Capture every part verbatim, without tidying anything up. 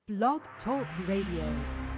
Blog Talk Radio.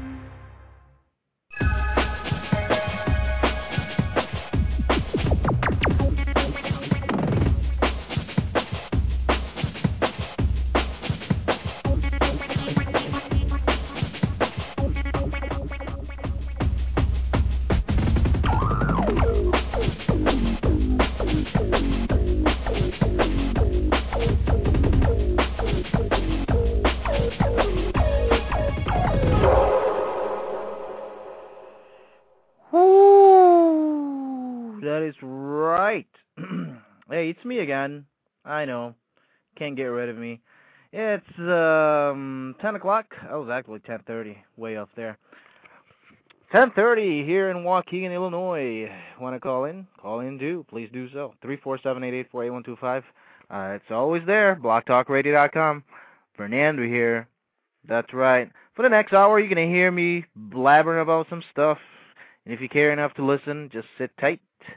Hey, it's me again. I know. Can't get rid of me. It's um ten o'clock. I was actually ten thirty, way off there. ten thirty here in Waukegan, Illinois. Want to call in? Call in too. Please do so. three four seven, eight eight four, eight one two five. Uh, it's always there. blog talk radio dot com. Fernando here. That's right. For the next hour, you're going to hear me blabbering about some stuff. And if you care enough to listen, just sit tight.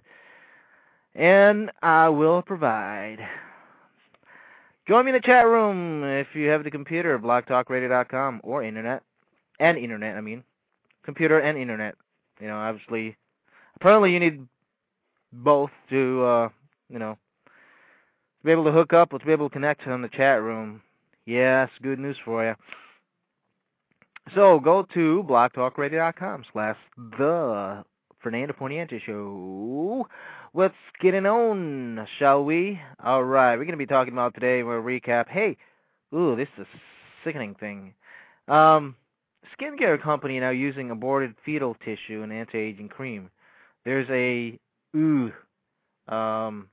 And I will provide. Join me in the chat room if you have the computer, blog talk radio dot com, or internet. And internet, I mean. Computer and internet. You know, obviously. Apparently you need both to, uh, you know, to be able to hook up or to be able to connect on the chat room. Yes, good news for you. So go to blog talk radio dot com slash the Fernando Poniente Show. Let's get it on, shall we? All right, we're going to be talking about today, we'll recap. Hey, ooh, this is a sickening thing. Um, skincare company now using aborted fetal tissue and anti-aging cream. There's a, ooh, um,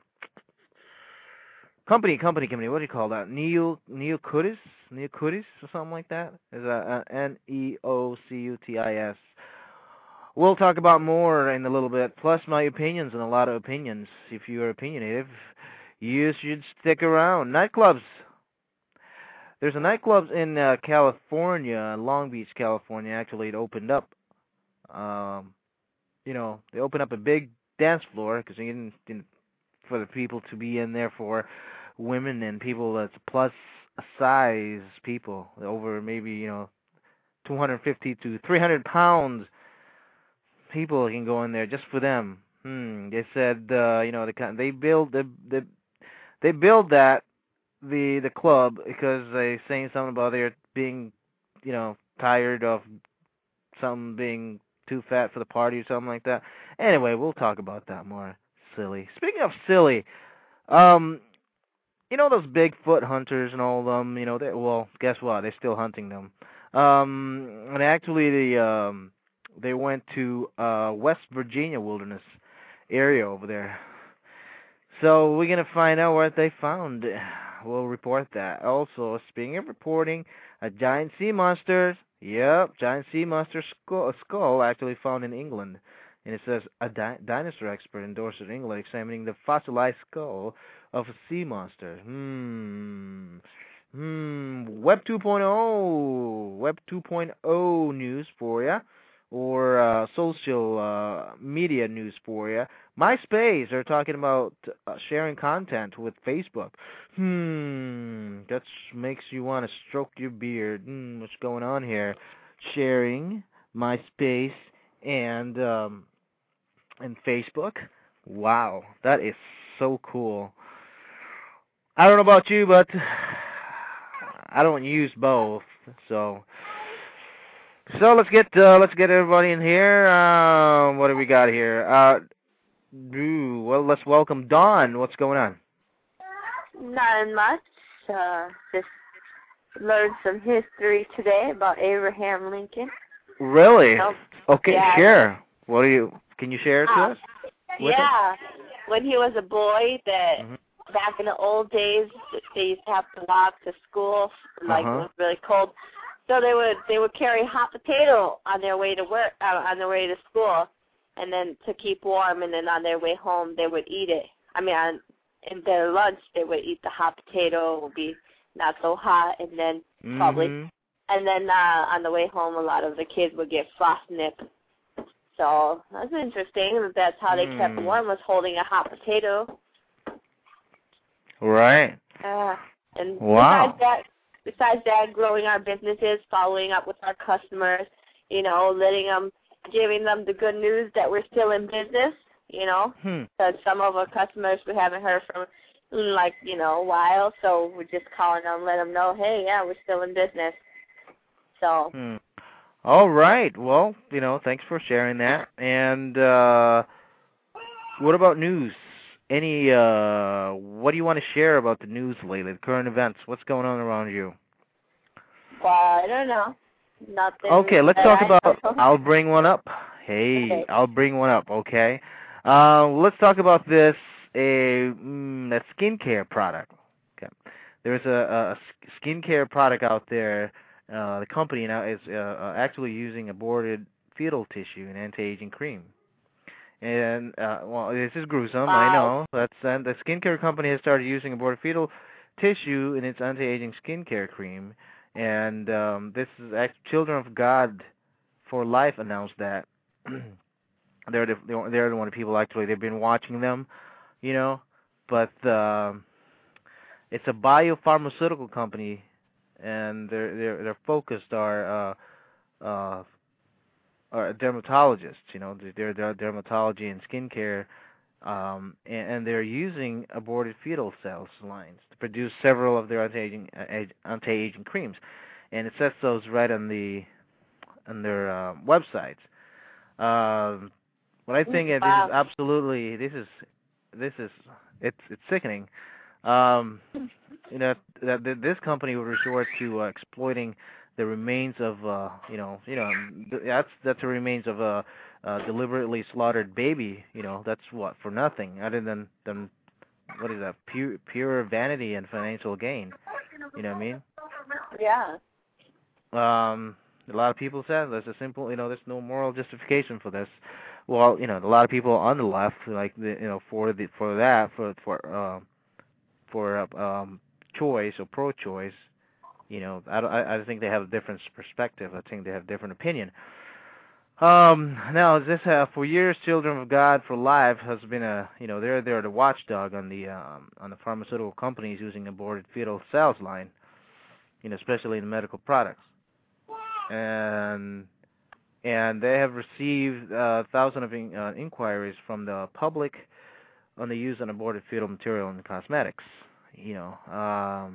company, company, company, what do you call that? Neo, Neocutis? Neocutis or something like that? Is that uh, N E O C U T I S. We'll talk about more in a little bit, plus my opinions and a lot of opinions. If you are opinionative, you should stick around. Nightclubs. There's a nightclub in uh, California, Long Beach, California. Actually, it opened up. Um, you know, they opened up a big dance floor because they didn't, didn't for the people to be in there for women and people that's plus size people over maybe you know two hundred fifty to three hundred pounds. People can go in there just for them. Hmm. They said, uh, you know, they they build the they, they build that the the club because they saying something about they're being, you know, tired of some being too fat for the party or something like that. Anyway, we'll talk about that more. Silly. Speaking of silly, um, you know those Bigfoot hunters and all of them. You know, they well, guess what? They're still hunting them. Um, and actually the um. They went to uh, West Virginia wilderness area over there. So we're going to find out what they found. We'll report that. Also, speaking of reporting, a giant sea monster, yep, giant sea monster skull, skull actually found in England. And it says, a di- dinosaur expert endorsed in England examining the fossilized skull of a sea monster. Hmm. Hmm. Web 2.0. Web 2.0 news for ya. Or uh, social uh, media news for you. MySpace, they're talking about uh, sharing content with Facebook. Hmm, that makes you want to stroke your beard. Hmm, what's going on here? Sharing MySpace and um, and Facebook. Wow, that is so cool. I don't know about you, but I don't use both, so. So let's get uh, let's get everybody in here. Uh, what do we got here? Uh, ooh, well, let's welcome Dawn. What's going on? Not much. Uh, just learned some history today about Abraham Lincoln. Really? Nope. Okay, yeah. share. What do you? Can you share it to uh, us? Yeah. It? When he was a boy, that mm-hmm. back in the old days, they used to have to walk to school, like uh-huh. it was really cold. So they would they would carry hot potato on their way to work, uh, on their way to school, and then to keep warm. And then on their way home, they would eat it. I mean, on in their lunch, they would eat the hot potato. It would be not so hot, and then mm-hmm. probably, and then uh, on the way home, a lot of the kids would get frostnip. So that's interesting. That's how they mm. kept warm, was holding a hot potato. Right. Uh, and wow. besides that. besides that, growing our businesses, following up with our customers, you know, letting them, giving them the good news that we're still in business, you know, because hmm. some of our customers we haven't heard from, like, you know, a while, so we're just calling them, let them know, hey, yeah, we're still in business. So. Hmm. All right. Well, you know, thanks for sharing that. And uh, what about news? Any, uh, what do you want to share about the news lately, the current events? What's going on around you? Well, I don't know. Nothing. Okay, let's talk about, I'll bring one up. Hey, okay. I'll bring one up, okay? Uh, let's talk about this, a, mm, a skincare product. Okay. There's a, a skincare product out there. Uh, the company now is uh, actually using aborted fetal tissue in anti-aging cream. And, uh, well, this is gruesome, wow. I know. That's and the skincare company has started using aborted fetal tissue in its anti-aging skincare cream. And um, this is actually Children of God for Life announced that. they're, the, they're the one of people, actually, they've been watching them, you know. But uh, it's a biopharmaceutical company, and their their their focused are uh, uh, are dermatologists. You know, they're, they're dermatology and skincare, um, and, and they're using aborted fetal cells lines to produce several of their anti-aging uh, anti-aging creams, and it says those right on the on their uh, websites. Um, what I think wow. this is absolutely this is this is it's it's sickening. Um, you know that, that this company would resort to uh, exploiting the remains of uh, you know you know that's that's the remains of a uh, deliberately slaughtered baby. You know that's what for nothing other than than what is that pure pure vanity and financial gain. You know what I mean? Yeah. Um, a lot of people said there's a simple you know there's no moral justification for this. Well, you know a lot of people on the left like the, you know for the for that for for uh, for um, choice or pro-choice. You know, I, I, I think they have a different perspective. I think they have a different opinion. Um, now, this uh, for years, Children of God for Life has been a, you know, they're they're the watchdog on the um, on the pharmaceutical companies using aborted fetal cells line, you know, especially in medical products, and and they have received uh, thousands of in, uh, inquiries from the public on the use of aborted fetal material in cosmetics, you know. Um,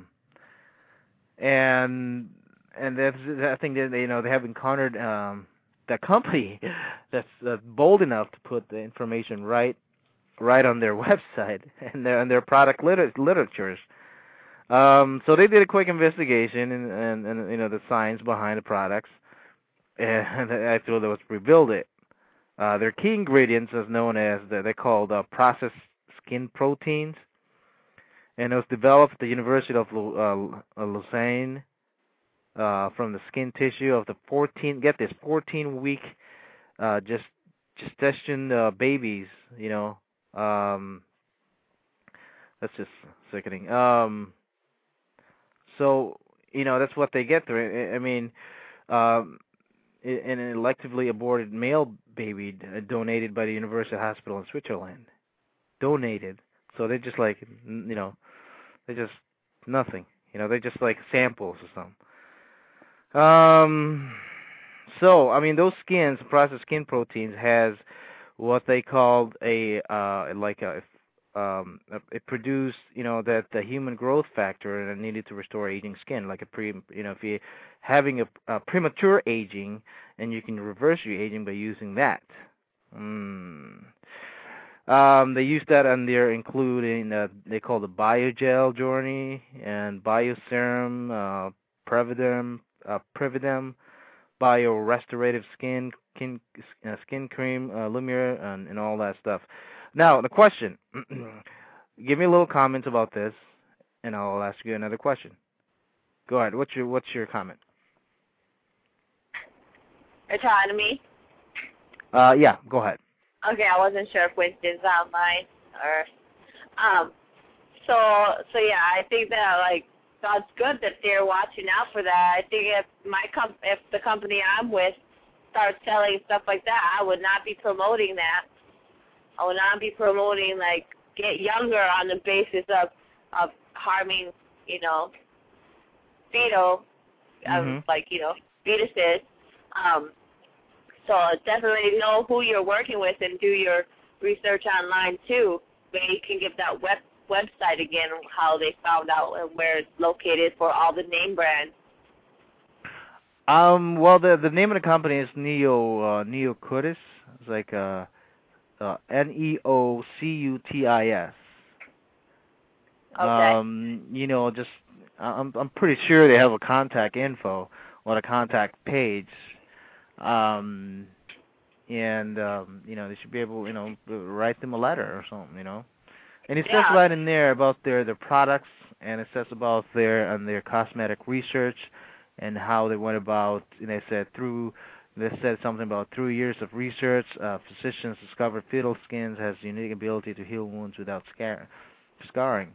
And and that's, I think that you know they have encountered um, that company that's uh, bold enough to put the information right right on their website and their and their product liter- literatures. Um, so they did a quick investigation and, and, and you know the science behind the products, and actually they was revealed it. Uh, their key ingredients, as known as the, they're called uh, processed skin proteins. And it was developed at the University of uh, Lausanne uh, from the skin tissue of the fourteen, get this, fourteen-week uh, just gestation uh, babies, you know. Um, that's just sickening. Um, so, you know, that's what they get through. I mean, um, an electively aborted male baby donated by the University Hospital in Switzerland. Donated. So they're just like, you know, they're just nothing. You know, they're just like samples or something. Um, so, I mean, those skins, processed skin proteins, has what they called a, uh, like a, um, it produced, you know, that the human growth factor and needed to restore aging skin, like a pre, you know, if you're having a, a premature aging, and you can reverse your aging by using that. Hmm. Um, they use that on their including uh, they call the Biogel Journey and Bioserum, uh, Previdem, uh, Previdem, Biorestorative Skin, skin, uh, skin cream, uh, Lumiere, and, and all that stuff. Now the question, give me a little comment about this, and I'll ask you another question. Go ahead. What's your What's your comment? Are you talking to me? Uh, yeah. Go ahead. Okay, I wasn't sure if Winston's online or, um, so, so yeah, I think that, like, that's good that they're watching out for that. I think if my com- if the company I'm with starts selling stuff like that, I would not be promoting that. I would not be promoting, like, get younger on the basis of, of harming, you know, fetal, um, Mhm. like, you know, fetuses. Um, so definitely know who you're working with and do your research online, too. But you can give that web website again, how they found out and where it's located for all the name brands. Um. Well, the the name of the company is Neo uh, Neo Cutis. It's like uh, uh N E O C U T I S. Okay. Um. You know, just I'm I'm pretty sure they have a contact info or a contact page. Um. And um, you know, they should be able, you know, write them a letter or something, you know. And it says Yeah. right in there about their their products, and it says about their and their cosmetic research, and how they went about. And they said through, they said something about through years of research, uh, physicians discovered fetal skins has the unique ability to heal wounds without scar- scarring.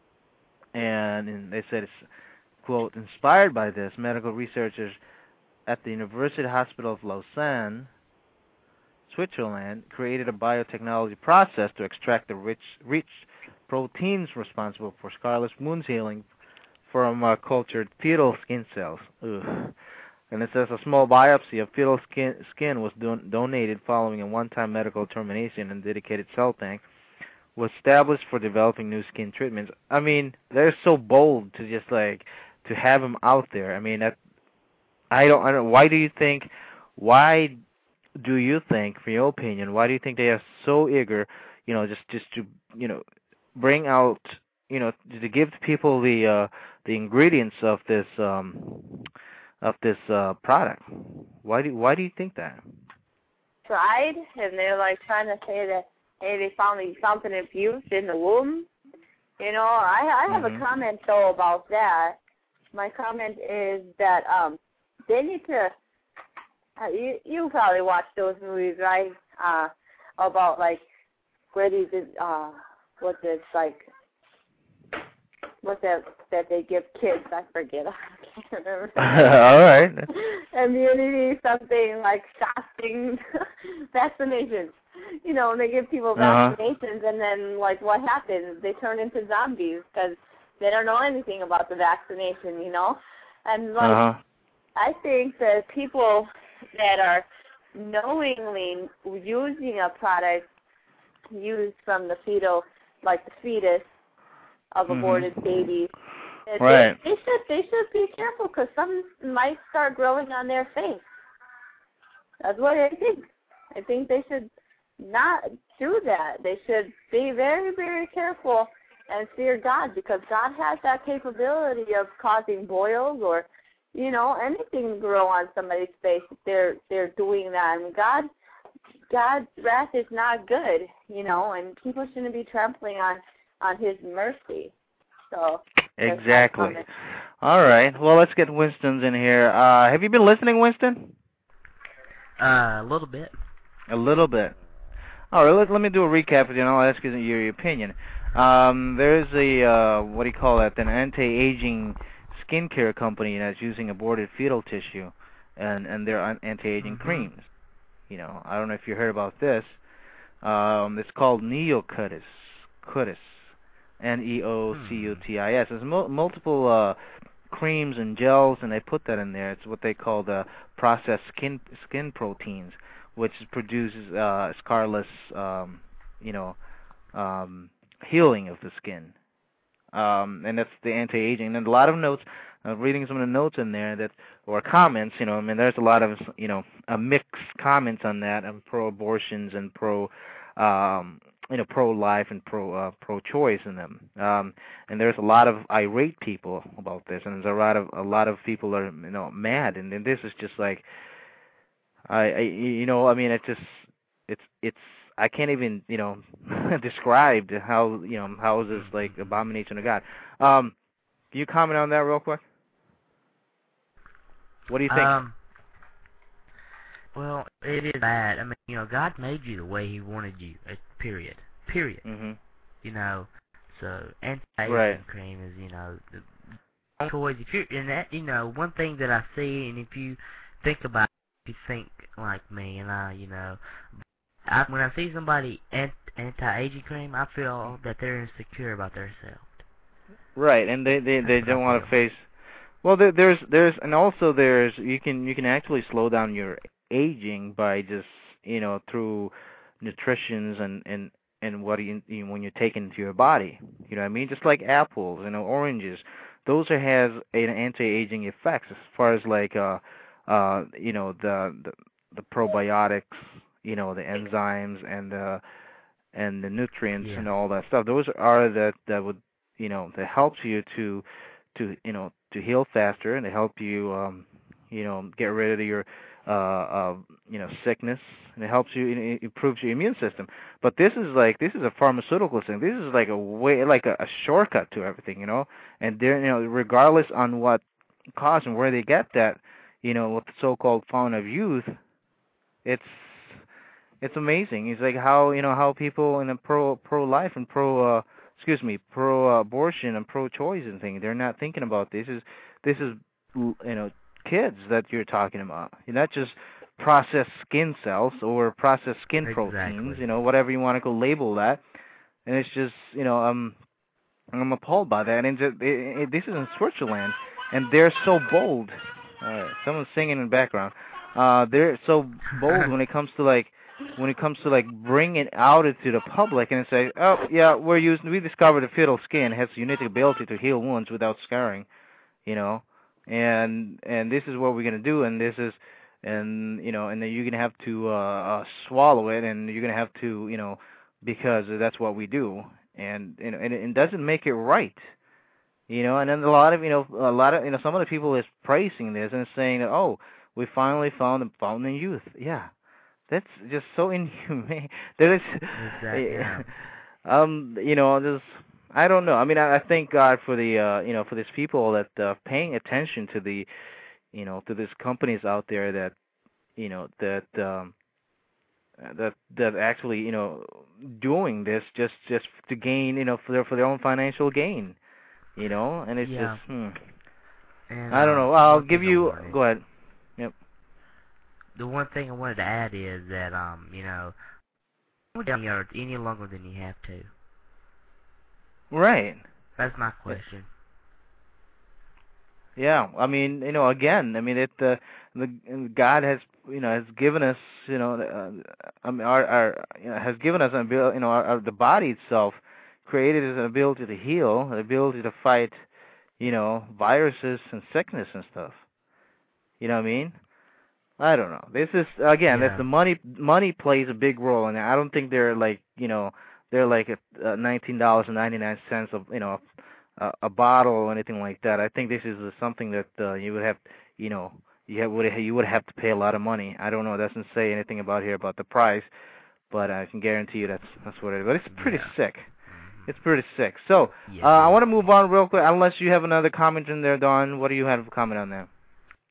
And, and they said it's quote inspired by this, medical researchers at the University Hospital of Lausanne, Switzerland, created a biotechnology process to extract the rich, rich proteins responsible for scarless wound healing from uh, cultured fetal skin cells. Ugh. And it says a small biopsy of fetal skin, skin was don- donated following a one-time medical termination, and dedicated cell bank was established for developing new skin treatments. I mean, they're so bold to just like to have them out there. I mean, that I don't. I don't. Why do you think? Why do you think, for your opinion, why do you think they are so eager, you know, just just to, you know, bring out, you know, to give people the uh, the ingredients of this um, of this uh, product? Why do why do you think that? Tried, and they're like trying to say that, hey, they found something abused in the womb. You know, I I have Mhm. a comment though about that. My comment is that um they need to. Uh, you you probably watched those movies, right? Uh, about like where these uh what's it like what's that that they give kids? I forget. I can't remember. All right. Immunity, something like shocking vaccinations. You know, they give people Uh-huh. vaccinations, and then like what happens? They turn into zombies because they don't know anything about the vaccination. You know, and like Uh-huh. I think that people that are knowingly using a product used from the fetal, like the fetus of aborted Mhm. babies, that Right. they, they should they should be careful because some might start growing on their face. That's what I think. I think they should not do that. They should be very, very careful and fear God, because God has that capability of causing boils or, you know, anything to grow on somebody's face if they're they're doing that. And God God's wrath is not good, you know, and people shouldn't be trampling on, on his mercy. So that's my Exactly. comment. All right. Well, let's get Winston's in here. Uh, have you been listening, Winston? Uh, a little bit. A little bit. All right. Let, let me do a recap, and I'll ask you your, your opinion. Um, there's a uh, what do you call that? An anti-aging skincare company that's using aborted fetal tissue, and and their an- anti-aging Mhm. creams. You know, I don't know if you heard about this. Um, it's called NeoCutis. Cutis. N E O C U T I S. There's mul- multiple uh, creams and gels, and they put that in there. It's what they call the processed skin skin proteins, which produces uh, scarless, um, you know, um, healing of the skin. Um, and that's the anti-aging. And a lot of notes, uh, reading some of the notes in there that, or comments, you know, I mean, there's a lot of, you know, uh, mixed comments on that, and pro-abortions and pro, um, you know, pro-life and pro, uh, pro-choice in them. Um, and there's a lot of irate people about this, and there's a lot of, a lot of people are, you know, mad. And, and this is just like, I, I, you know, I mean, it's just, it's, it's, I can't even, you know, describe how, you know, how is this like abomination of God. Um, can you comment on that real quick? What do you think? Um, well, it is bad. I mean, you know, God made you the way He wanted you. uh, Period. Period. Mhm. You know, so anti-aging Right. cream is, you know, the choice. If you're in that, you know, one thing that I see, and if you think about, it, if you think like me, and I, you know, I, when I see somebody ant, anti-aging cream, I feel that they're insecure about themselves. Right, and they they they That's what don't I want to feel. face Well, there, there's there's and also there's you can you can actually slow down your aging by just you know through nutritions and and and what you, you when you take into your body. You know what I mean? Just like apples, you know, oranges. Those are has an anti-aging effects as far as like uh uh you know the the, the probiotics, you know, the enzymes and the and the nutrients Yeah. and all that stuff. Those are that that would you know that helps you to to you know to heal faster and to help you um you know get rid of your uh, uh you know sickness, and it helps you, it improves your immune system. But this is like this is a pharmaceutical thing. This is like a way like a, a shortcut to everything, you know. And they're you know regardless on what cause and where they get that, you know, with the so-called fountain of youth, it's it's amazing. It's like how you know how people in a pro pro life and pro uh, excuse me pro abortion and pro choice and thing, they're not thinking about this. Is this is you know kids that you're talking about. You're not just processed skin cells or processed skin Exactly. proteins. You know whatever you want to go label that. And it's just you know um I'm appalled by that. And it, it, it, this is in Switzerland, and they're so bold. Uh, someone's singing in the background. Uh, they're so bold when it comes to like. when it comes to like bringing it out into the public and say, oh yeah, we're using, we discovered the fetal skin has unique ability to heal wounds without scarring, you know, and and this is what we're gonna do, and this is, and you know, and then you're gonna have to uh, uh swallow it, and you're gonna have to, you know, because that's what we do, and you know, and it, it doesn't make it right, you know, and then a lot of you know a lot of you know some of the people is praising this and saying that oh we finally found the fountain of youth, yeah. That's just so inhumane. There is, Exactly. Yeah. um, you know, just I don't know. I mean, I, I thank God for the, uh, you know, for these people that uh, paying attention to the, you know, to these companies out there that, you know, that um, that that actually, you know, doing this just just to gain, you know, for their for their own financial gain, you know, and it's Yeah. just, hmm. And, I don't um, know. I'll one give thing I you. wanted- Go ahead. Yep. The one thing I wanted to add is that, um, you know, don't go down the earth any longer than you have to. Right. That's my question. Yeah, I mean, you know, again, I mean, it uh, the God has, you know, has given us, you know, uh, I mean, our, our, you know, has given us an ability, you know, our, our, the body itself created as an ability to heal, an ability to fight, you know, viruses and sickness and stuff. You know what I mean? I don't know. This is again, Yeah. that's the money. Money plays a big role, and I don't think they're like, you know, they're like a, uh, nineteen dollars and ninety nine cents of, you know, a, a bottle or anything like that. I think this is uh, something that uh, you would have, you know, you have, would you would have to pay a lot of money. I don't know. It doesn't say anything about here about the price, but I can guarantee you that's that's what it is. But it's pretty Yeah. sick. It's pretty sick. So Yes, uh, I it want to move on real quick. Unless you have another comment in there, Dawn. What do you have a comment on that?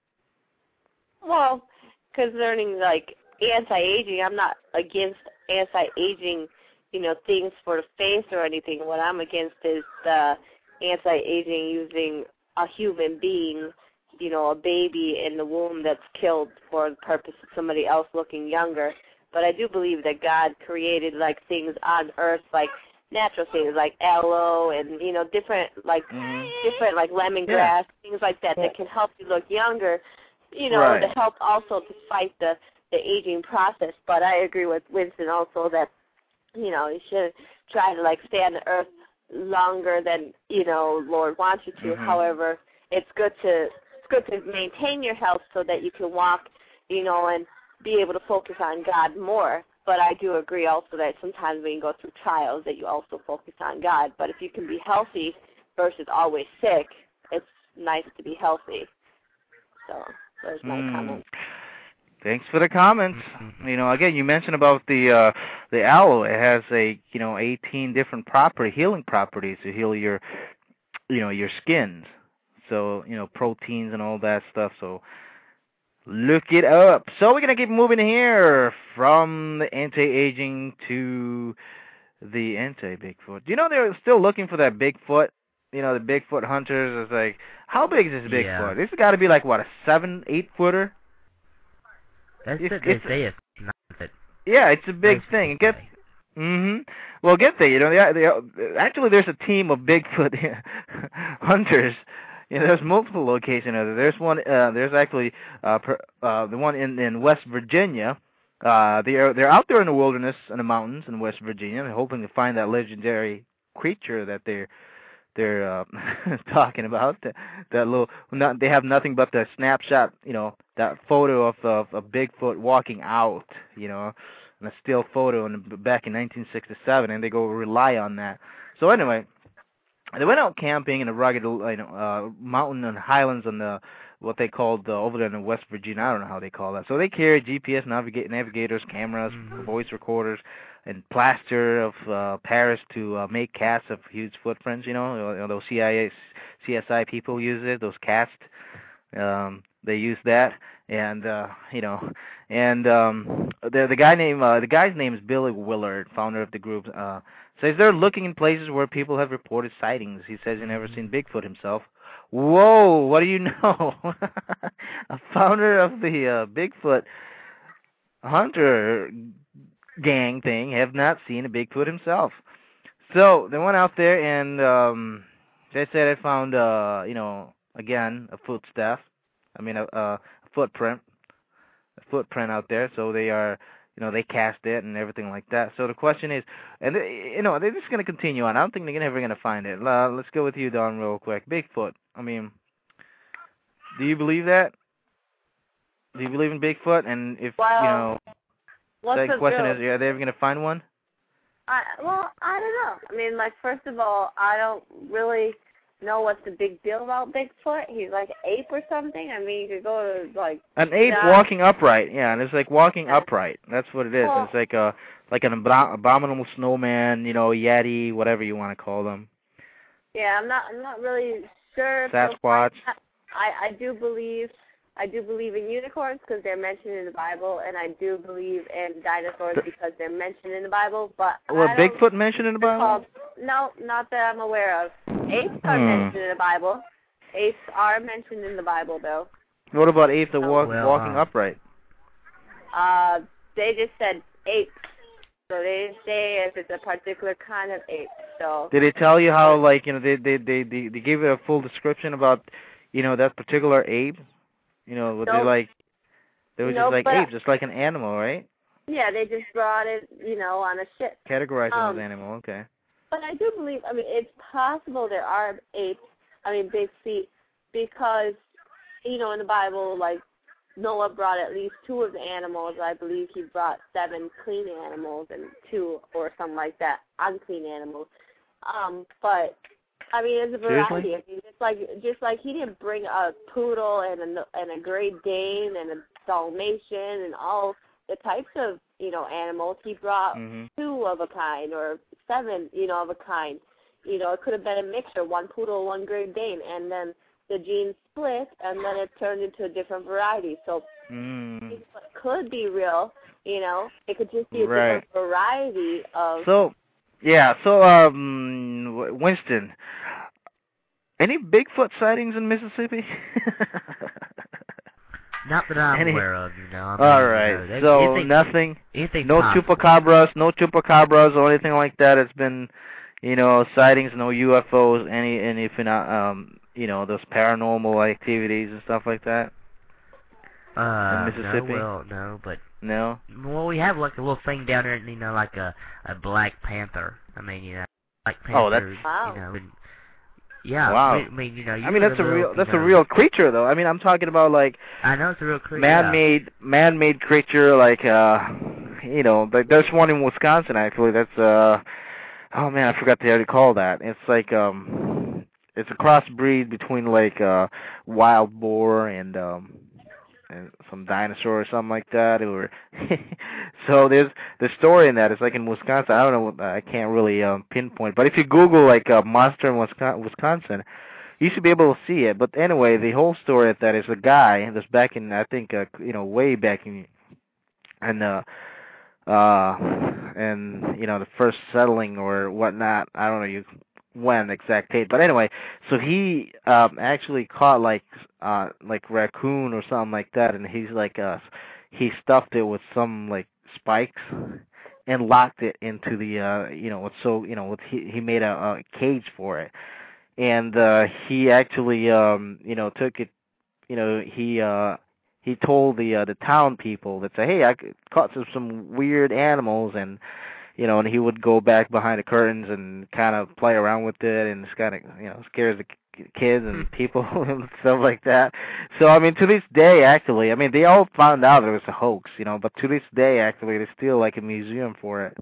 Well, concerning like anti-aging, I'm not against anti-aging, you know, things for the face or anything. What I'm against is the anti-aging using a human being, you know, a baby in the womb that's killed for the purpose of somebody else looking younger. But I do believe that God created like things on earth, like natural things like aloe and, you know, different like Mhm. different like lemongrass, Yeah. things like that that can help you look younger, you know, Right. to help also to fight the, the aging process. But I agree with Winston also that, you know, you should try to like stay on the earth longer than, you know, Lord wants you to. Mhm. However, it's good to it's good to maintain your health so that you can walk, you know, and be able to focus on God more. But I do agree also that sometimes when you go through trials that you also focus on God. But if you can be healthy versus always sick, it's nice to be healthy. So there's my Mm. comment. Thanks for the comments. You know, again, you mentioned about the uh, the aloe. It has a you know eighteen different property healing properties to heal your you know your skins. So you know proteins and all that stuff. So look it up. So we're gonna keep moving here from the anti-aging to the anti-Bigfoot. Do you know they're still looking for that Bigfoot? You know the Bigfoot hunters. It's like, how big is this Bigfoot? Yeah. This has got to be like what, a seven, eight footer? That's It's- what they it's- say. It's not that. Yeah, it's a big most thing. people Get say. mhm. Well, get there. You know, they, they, actually, there's a team of Bigfoot hunters. Yeah, there's multiple locations of it. There's one. Uh, there's actually uh, per, uh, the one in in West Virginia. Uh, they're they're out there in the wilderness and the mountains in West Virginia. They're hoping to find that legendary creature that they're they're uh, talking about. That, that little. Not, they have nothing but the snapshot. You know, that photo of of, of Bigfoot walking out. You know, and a still photo in, back in nineteen sixty-seven, and they go rely on that. So anyway. They went out camping in a rugged, you know, uh, mountain and highlands on the what they called uh, over there in West Virginia. I don't know how they call that. So they carried G P S navigate navigators, cameras, Mhm. voice recorders, and plaster of uh, Paris to uh, make casts of huge footprints. You know, you know those C I A, C S I people use it. Those casts, um, they use that, and uh, you know, and um, the the guy named uh, the guy's name is Billy Willard, founder of the group. Uh, Says they're looking in places where people have reported sightings. He says he's never seen Bigfoot himself. Whoa, what do you know? A founder of the uh, Bigfoot hunter gang thing have not seen a Bigfoot himself. So they went out there and um, they said they found, uh, you know, again, a footstep. I mean, a, a footprint, a footprint out there. So they are... You know, they cast it and everything like that. So the question is, and they, you know, they're just going to continue on. I don't think they're ever going to find it. Uh, let's go with you, Don, real quick. Bigfoot. I mean, do you believe that? Do you believe in Bigfoot? And if, well, you know, what's the question real? is, are they ever going to find one? I, well, I don't know. I mean, like, first of all, I don't really know what's the big deal about Bigfoot. He's like an ape or something. I mean, you could go to, like... An ape yeah. walking upright. Yeah, and it's like walking Yeah. upright. That's what it is. Well, it's like a like an abom- abominable snowman, you know, yeti, whatever you want to call them. Yeah, I'm not. I'm not really sure. if Sasquatch. they'll find that. I I do believe. I do believe in unicorns because they're mentioned in the Bible, and I do believe in dinosaurs because they're mentioned in the Bible. But Was I don't Bigfoot mentioned in the Bible? recall- No, not that I'm aware of. Apes are Hmm. mentioned in the Bible. Apes are mentioned in the Bible, though. What about apes that walk, Well, walking uh, upright? Uh, they just said apes, so they didn't say if it's a particular kind of ape. So. Did they tell you how, like, you know, they they they they, they gave it a full description about, you know, that particular ape? You know, what they Nope. like? They were Nope, just like but- apes, just like an animal, right? Yeah, they just brought it, you know, on a ship. Categorized them Um, as animal. Okay. But I do believe, I mean, it's possible there are apes, I mean, big feet, because, you know, in the Bible, like, Noah brought at least two of the animals. I believe he brought seven clean animals and two or something like that, unclean animals. Um, but, I mean, there's a variety. I mean, just like, just like he didn't bring a poodle and a, and a Great Dane and a Dalmatian and all the types of, you know, animals. He brought Mm-hmm. two of a kind or seven, you know, of a kind. You know, it could have been a mixture, one poodle, one Great Dane, and then the genes split, and then it turned into a different variety. So Mm. it could be real, you know. It could just be a Right. different variety of... So, yeah, so, um, W- Winston, any Bigfoot sightings in Mississippi? Not that I'm Any- aware of, you know. I mean, All you right, know, they- so anything- nothing, anything no possible. chupacabras, no chupacabras or anything like that. It's been, you know, sightings, no U F Os, any, any, pheno- um, you know, those paranormal activities and stuff like that. Uh, Mississippi? no, well, no, but No. well, we have like a little thing down there, you know, like a a Black Panther. I mean, you know, Black Panther. Oh, that's- Wow. You know, and, yeah. Wow. I mean, you know, you I mean, live that's a in the real, middle, that's you a know, real creature, though. I mean, I'm talking about like I know it's a real creature. man-made, man-made creature, like uh, you know, like there's one in Wisconsin actually. That's uh, oh man, I forgot to call that. It's like um, it's a crossbreed between like uh, wild boar and um. and some dinosaur or something like that. Or so there's the story in that. It's like in Wisconsin. I don't know. What, I can't really um, pinpoint. But if you Google like uh, monster in Wisconsin, Wisconsin, you should be able to see it. But anyway, the whole story of that is a guy that's back in I think uh, you know way back in and uh uh and you know the first settling or whatnot. I don't know you when exact date, but anyway, so he um actually caught like uh like raccoon or something like that, and he's like uh he stuffed it with some like spikes and locked it into the uh you know so you know with he he made a, a cage for it, and uh, he actually, um, you know, took it. You know, he uh, he told the uh, the town people that say, hey, I caught some, some weird animals, and you know, and he would go back behind the curtains and kind of play around with it, and it's kind of, you know, scares the k- kids and people and stuff like that. So, I mean, to this day, actually, I mean, they all found out it was a hoax, you know, but to this day, actually, there's still like a museum for it.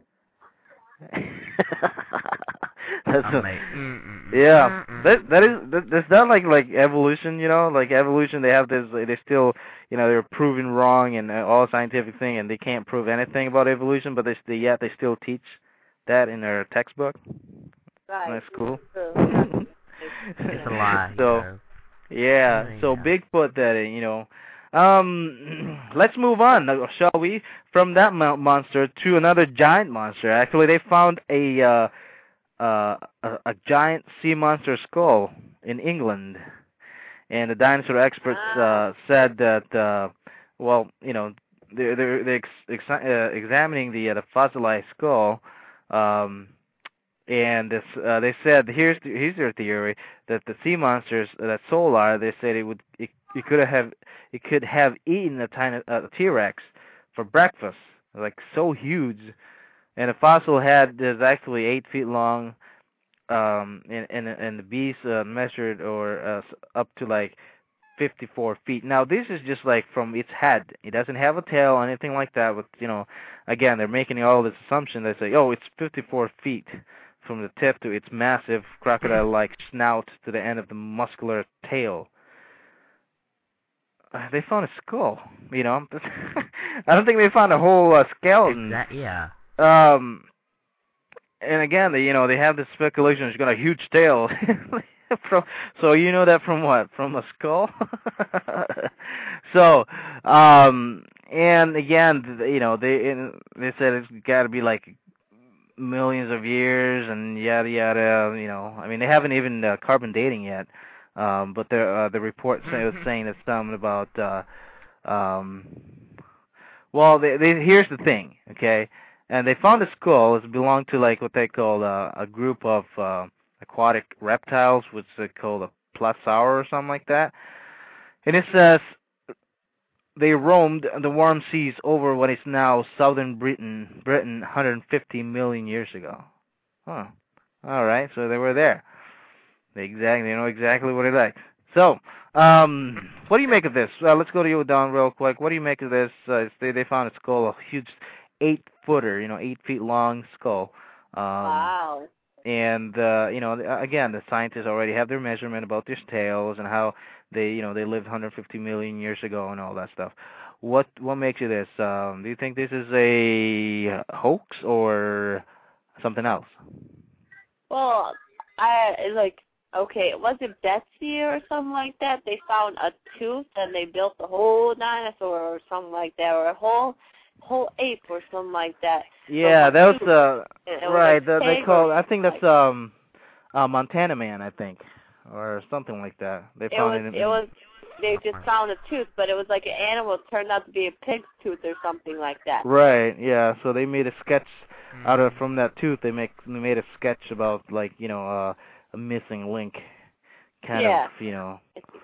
That's a, yeah, that that is that, that's not like like evolution, you know, like evolution. They have this, they still, you know, they're proven wrong and uh, all scientific thing, and they can't prove anything about evolution, but they, they yet they still teach that in their textbook. Right. That's cool. It's a lie. So, you know. yeah, Yeah. so Bigfoot, that you know. Um, let's move on, uh, shall we? From that mo- monster to another giant monster. Actually, they found a uh, uh, a, a giant sea monster skull in England, and the dinosaur experts uh, said that, uh, well, you know, they're they're, they're ex- ex- uh, examining the uh, the fossilized skull. Um, And this, uh, they said, here's the, here's their theory, that the sea monsters that Solar, they said it would it, it could have it could have eaten a tiny uh, T-Rex for breakfast, like so huge. And the fossil head is actually eight feet long, um, and and and the beast uh, measured or uh, up to like fifty-four feet. Now this is just like from its head. It doesn't have a tail or anything like that. But you know, again, they're making all this assumption. They say, oh, it's fifty-four feet from the tip to its massive crocodile-like snout to the end of the muscular tail. Uh, they found a skull, you know. I don't think they found a whole uh, skeleton. Exactly. Yeah. Um, and again, they, you know, they have this speculation it's got a huge tail. from, so you know that from what? From a skull? So, um, and again, you know, they they said it's got to be like millions of years and yada yada. You know, I mean they haven't even uh, carbon dating yet, um, but the uh, the report say, was saying that something about. Uh, um, well, they, they, here's the thing, okay, and they found a skull. It belonged to like what they call uh, a group of uh, aquatic reptiles, which they call a plesiosaur or something like that, and it says. They roamed the warm seas over what is now southern Britain, Britain one hundred fifty million years ago. Huh. All right, so they were there. They exactly, they know exactly what it like. So, um, what do you make of this? Uh, let's go to you, Don, real quick. What do you make of this? Uh, they they found a skull, a huge eight-footer, you know, eight feet long skull. Um, Wow. And uh, you know, again, the scientists already have their measurement about these tails and how they, you know, they lived one hundred fifty million years ago and all that stuff. What what makes you this? Um, do you think this is a hoax or something else? Well, I like okay, was it Betsy or something like that? They found a tooth and they built a whole dinosaur or something like that, or a whole whole ape or something like that. Yeah, that was uh It was right. a The, they pig call. or I think that's um, uh, Montana Man, I think, or something like that. They It found was it. In, it was they just found a tooth, but it was like an animal. It turned out to be a pig's tooth or something like that. Right. Yeah. So they made a sketch out of from that tooth. They make they made a sketch about like you know uh, a missing link, kind Yeah. of you know.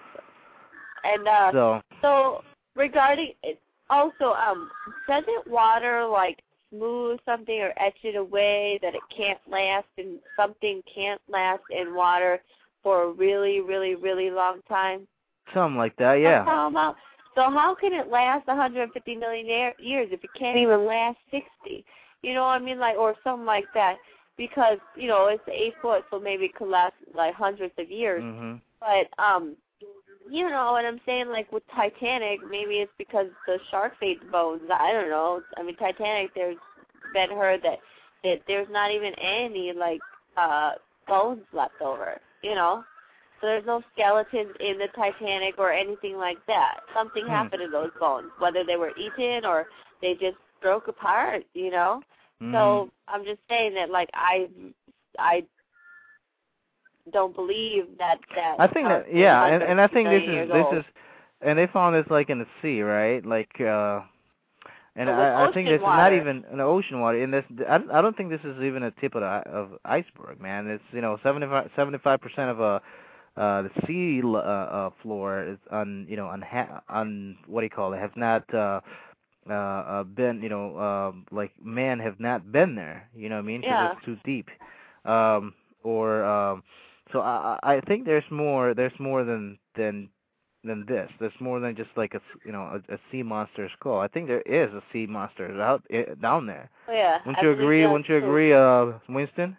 And uh, So so regarding it, also um, doesn't water like smooth something or etch it away that it can't last, and something can't last in water for a really, really, really long time? something like that. Yeah. About. So how can it last one hundred fifty million years if it can't even last sixty? You know what I mean? Like, or something like that. Because, you know, it's eight foot, so maybe it could last like hundreds of years. Mm-hmm. But, um, you know what I'm saying? Like with Titanic, maybe it's because the shark ate the bones. I don't know. I mean, Titanic, there's been heard that, that there's not even any, like, uh, bones left over, you know? So there's no skeletons in the Titanic or anything like that. Something Hmm. happened to those bones, whether they were eaten or they just broke apart, you know? Mm-hmm. So I'm just saying that, like, I, I don't believe that that. I think that yeah, and and I think this is this is, and they found this like in the sea, right? Like uh, And But with I, I think ocean it's not water- even an ocean water. And this, I, I don't think this is even a tip of the i- of iceberg, man. It's you know seventy-five percent of a uh, the sea l- uh, uh, floor is un you know unha- un what do you call it has not uh, uh, uh, been you know um, like man have not been there. You know what I mean? 'Cause Yeah. it's too deep. Um, or um, so I I I think there's more there's more than than than this. There's more than just like a s- you know a, a sea monster skull. I think there is a sea monster out i down there. Oh, yeah. Wouldn't I you believe agree? that Wouldn't you too. agree, uh, Winston?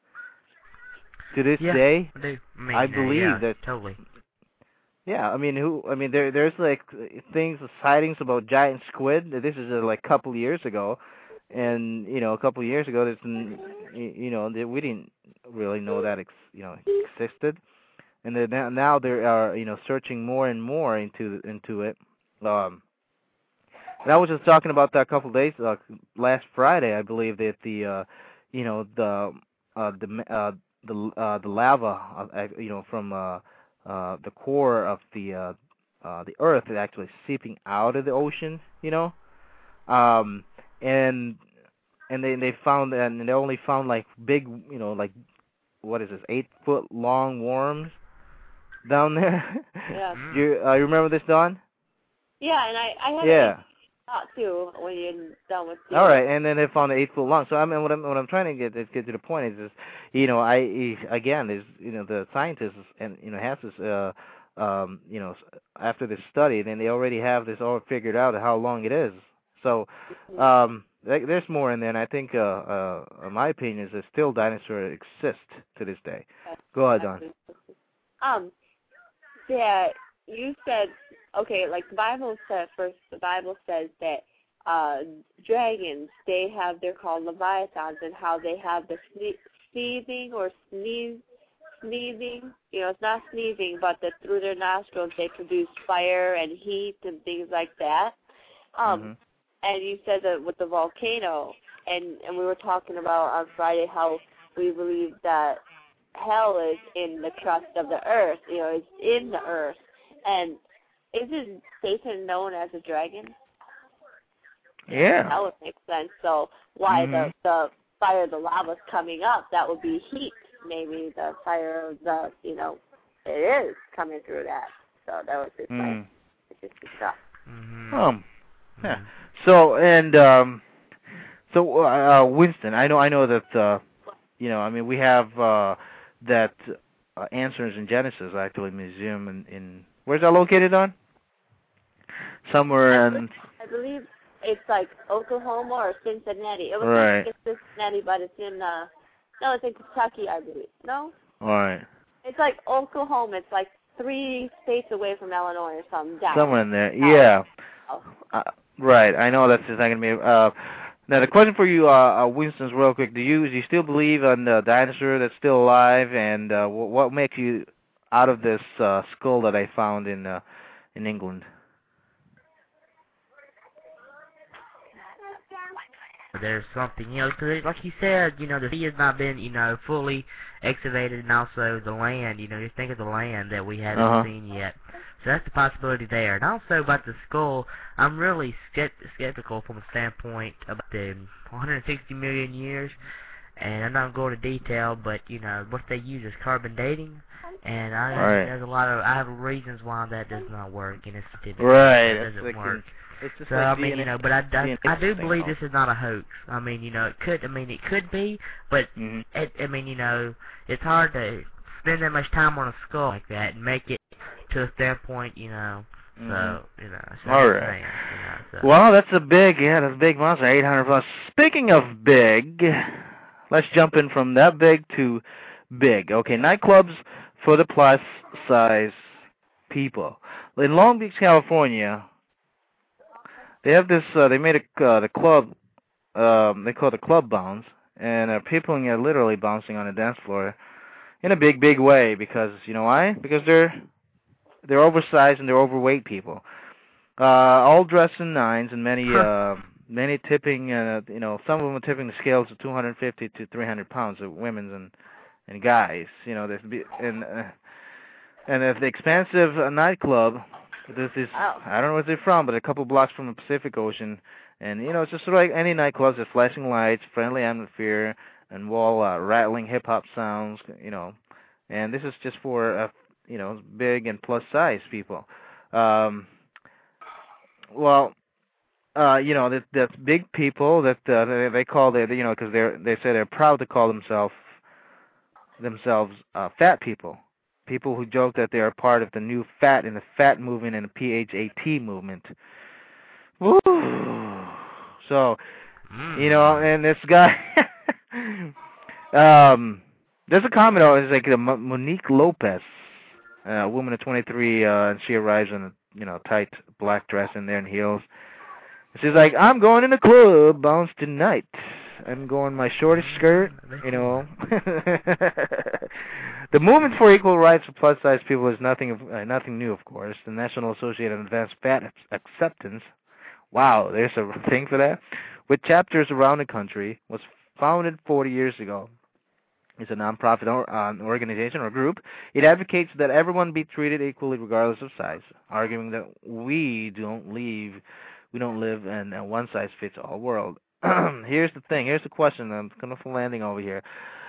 To this Yeah, day, I do. I, mean, I uh, believe yeah, that. totally. Yeah, I mean, who? I mean, there there's like things, sightings about giant squid. This is uh, like a couple years ago, and you know, a couple years ago, there's n- y- you know, that we didn't really know that ex, you know existed, and then now now they are you know searching more and more into into it. Um, and I was just talking about that a couple of days, uh, last Friday, I believe that the, uh, you know, the, uh, the, uh, the, uh, the lava, uh, you know, from uh, uh, the core of the, uh, uh, the Earth is actually seeping out of the ocean, you know, um, and and they they found and they only found like big, you know, like what is this, eight foot long worms down there. Yeah. Mm. you uh, you remember this, Don? Yeah, and I, I had Yeah. a thought, too, when you're done with the... All right, and then they found eight foot long. So I mean, what I'm what I'm trying to get is get to the point is, is you know, I again is you know the scientists and you know has this uh um you know after this study, then they already have this all figured out how long it is. So um there- there's more in there, and I think uh uh my opinion is that still dinosaurs exist to this day. Go ahead, Don. Um, yeah, you said, okay, like the Bible said, first, the Bible says that uh, dragons, they have, they're called leviathans, and how they have the sne- sneezing or sneeze, sneezing, you know, it's not sneezing, but that through their nostrils they produce fire and heat and things like that. Um, Mhm. And you said that with the volcano, and, and we were talking about on Friday how we believe that hell is in the crust of the earth, you know, it's in the earth. And isn't Satan known as a dragon? Yeah. That would make sense. So why Mhm. the, the fire, the lava's coming up, that would be heat. Maybe the fire of the, you know, it is coming through that. So that was just Mm. my interesting stuff. Mm-hmm. Um. Yeah. Mhm. So and um, so uh, Winston, I know I know that uh, you know I mean we have uh, that uh, Answers in Genesis actually museum in, in where's that located on? Somewhere in I believe it's like Oklahoma or Cincinnati. It was Right. like it's Cincinnati, but it's in uh no, it's in Kentucky, I believe. No, all right it's like Oklahoma. It's like three states away from Illinois or something. Down. somewhere in there. Yeah. Oh. Uh, right. I know that's just not gonna be. Uh, now the question for you, uh, uh, Winston's real quick. Do you do you still believe in the dinosaur that's still alive? And uh, what, what makes you out of this uh, skull that I found in uh, in England? There's something, you know, because like you said, you know, the sea has not been, you know, fully excavated, and also the land, you know, just think of the land that we haven't Uh-huh. seen yet. So that's the possibility there. And also about the skull, I'm really skept- skeptical from a standpoint about the one hundred sixty million years, and I'm not going to detail, but, you know, what they use is carbon dating, and I Right. there's a lot of, I have reasons why that does not work, and it's scientific. Right. It That's doesn't like work. it's just So like I mean, D N A you know, but I, I, D N A I do thing, believe though. this is not a hoax. I mean, you know, it could. I mean, it could be, but Mhm. it, I mean, you know, it's hard to spend that much time on a skull like that and make it to a standpoint, you know. Mhm. So you know, so All I'm right. saying, you know, so. Well, that's a big, yeah, that's a big monster, eight hundred plus. Speaking of big, let's jump in from that big to big. Okay, nightclubs for the plus size people. In Long Beach, California, they have this, uh, they made a, uh, the club, um, they call it the club bounce, and uh, people are literally bouncing on the dance floor in a big, big way because, you know why? Because they're, they're oversized and they're overweight people. Uh, all dressed in nines, and many, uh, many tipping. Uh, you know, some of them are tipping the scales of two hundred fifty to three hundred pounds of women's and and guys. You know, there's be and uh, and if the expansive uh, nightclub This is Oh. I don't know where they're from, but a couple blocks from the Pacific Ocean, and you know it's just like any nightclubs. There's flashing lights, friendly atmosphere, and wall uh, rattling hip hop sounds. You know, and this is just for uh, you know big and plus size people. Um, well, uh, you know that that's big people that uh, they, they call they you know because they're they say they're proud to call themselves themselves uh, fat people. People who joke that they are part of the new fat in the fat movement and the P H A T movement. Woo! So, you know, and this guy, um, there's a comment. Oh, it's like the Mo- Monique Lopez, uh, a woman of twenty-three, uh, and she arrives in a you know tight black dress in there and heels. She's like, I'm going in the club bounce tonight. I'm going my shortest skirt, you know. The movement for equal rights for plus-size people is nothing of, uh, nothing new, of course. The National Association of Advanced Fat Acceptance, wow, there's a thing for that, with chapters around the country, was founded forty years ago. It's a nonprofit or, uh, organization or group. It advocates that everyone be treated equally regardless of size, arguing that we don't leave, we don't live in a one-size-fits-all world. Here's the thing. Here's the question. I'm kind of landing over here.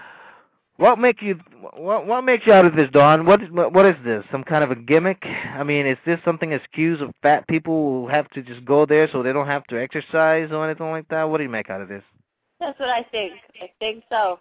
What make you? What what makes you out of this, Dawn? What is what is this? Some kind of a gimmick? I mean, is this something excuse of fat people who have to just go there so they don't have to exercise or anything like that? What do you make out of this? That's what I think. I think so.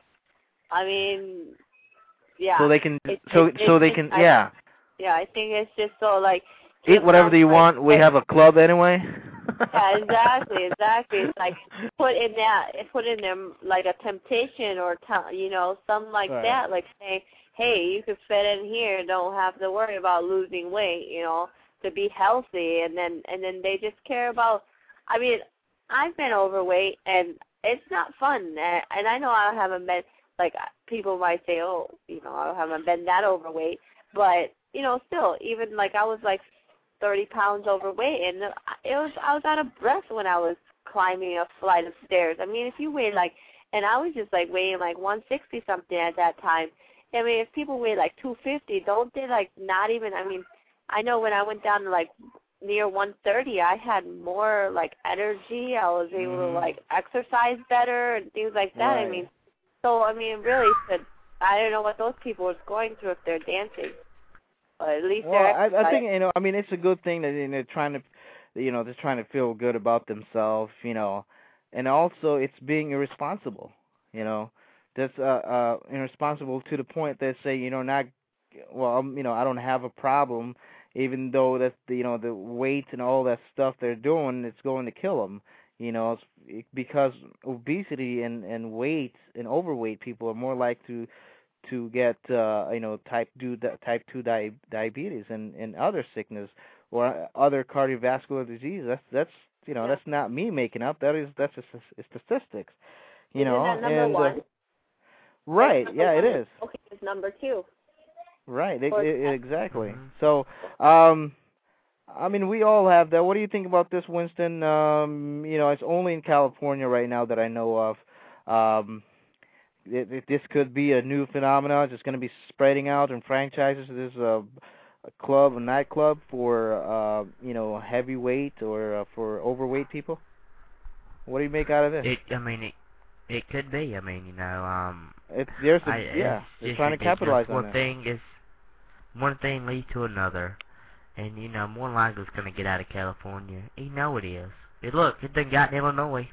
I mean, yeah. So they can. It, so it, so it, they it, can. I, yeah. Yeah, I think it's just so like. Eat whatever you like, want. We have a club anyway. Yeah, exactly, exactly. It's like put in that, put in them like a temptation or t- you know something like right. that, like saying, hey, you can fit in here, don't have to worry about losing weight, you know, to be healthy, and then and then they just care about. I mean, I've been overweight and it's not fun, and, and I know I haven't been like people might say, oh, you know, I haven't been that overweight, but you know, still, even like I was like thirty pounds overweight, and it was I was out of breath when I was climbing a flight of stairs. I mean, if you weigh like, and I was just like weighing like one sixty something at that time. I mean, if people weigh like two fifty, don't they like not even? I mean, I know when I went down to like near one thirty, I had more like energy. I was able mm. to like exercise better and things like that. Right. I mean, so I mean, really, should I don't know what those people are going through if they're dancing. But at least well, they're I, I think you know. I mean, it's a good thing that you know, they're trying to, you know, they're trying to feel good about themselves, you know, and also it's being irresponsible, you know, that's uh, uh irresponsible to the point that say, you know, not, well, um, you know, I don't have a problem, even though that's the, you know, the weight and all that stuff they're doing, it's going to kill them, you know, it's because obesity and and weight and overweight people are more likely to. to get uh, you know type two type two di- diabetes and, and other sickness or other cardiovascular disease. That's that's you know yeah. that's not me making up. That is that's a, a statistics. You Isn't know, that number and one? Uh, right? Number Yeah, one it is. Okay, it's number two. Right, it, it, exactly. Mm-hmm. So, um, I mean, we all have that. What do you think about this, Winston? Um, you know, it's only in California right now that I know of. Um, It, it, this could be a new phenomenon. It's going to be spreading out in franchises. There's a, a club, a nightclub for uh, you know heavyweight or uh, for overweight people. What do you make out of this? It, I mean, it, it could be. I mean, you know, um, It's there's a, I, yeah, it's they're just trying to ridiculous. capitalize on One that. thing is, one thing leads to another, and you know, more likely it's gonna get out of California. You know it is. It look, it done got in Illinois.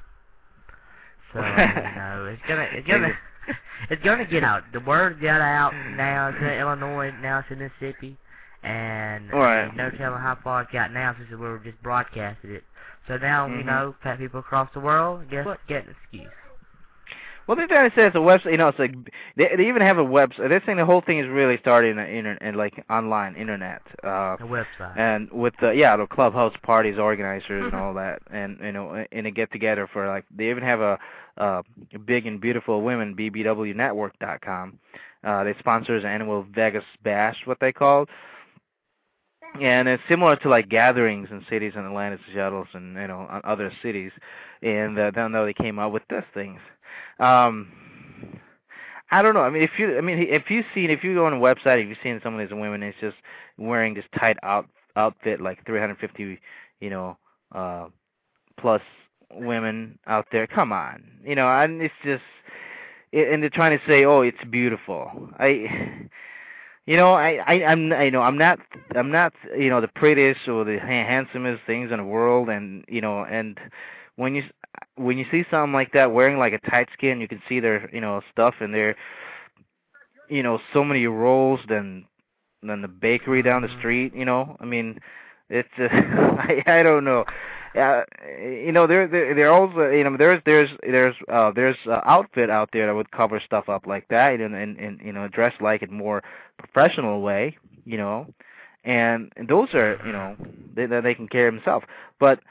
So I mean, you know, it's gonna, it's gonna. It's going to get out. The word got out. Now it's in Illinois. Now it's in Mississippi. And right. I mean, no telling how far it got now since we were just broadcasted it. So now, mm-hmm. you know, fat people across the world, guess what? Get an excuse. Well, they're trying to say it's a website. You know, it's like they, they even have a website. They're saying the whole thing is really started in the internet, in like online internet. Uh, A website. And with the yeah, the clubhouse parties, organizers, and all that, and you know, in a get together for like they even have a, uh, big and beautiful women b b w network dot com. Uh, they sponsors annual Vegas Bash, what they call. And it's similar to like gatherings in cities in Atlanta, Seattle, and you know, other cities. And uh, then they came up with these things. Um, I don't know. I mean, if you, I mean, if you've seen, if you go on a website, if you've seen some of these women, it's just wearing this tight out outfit like three hundred fifty, you know, uh, plus women out there. Come on, you know, and it's just, and they're trying to say, oh, it's beautiful. I, you know, I, I, I'm, you know, I'm not, I'm not, you know, the prettiest or the ha- handsomest things in the world, and you know, and when you, when you see something like that wearing like a tight skin, you can see their, you know, stuff, and they're, you know, so many rolls than, than the bakery down the street. You know, I mean, it's, uh, I, I don't know. Uh, you know, there, there, there also, you know, there's, there's, there's, uh, there's uh, outfit out there that would cover stuff up like that, and, and, and you know, dress like it more professional way, you know, and, and those are, you know, they, they can carry themselves. But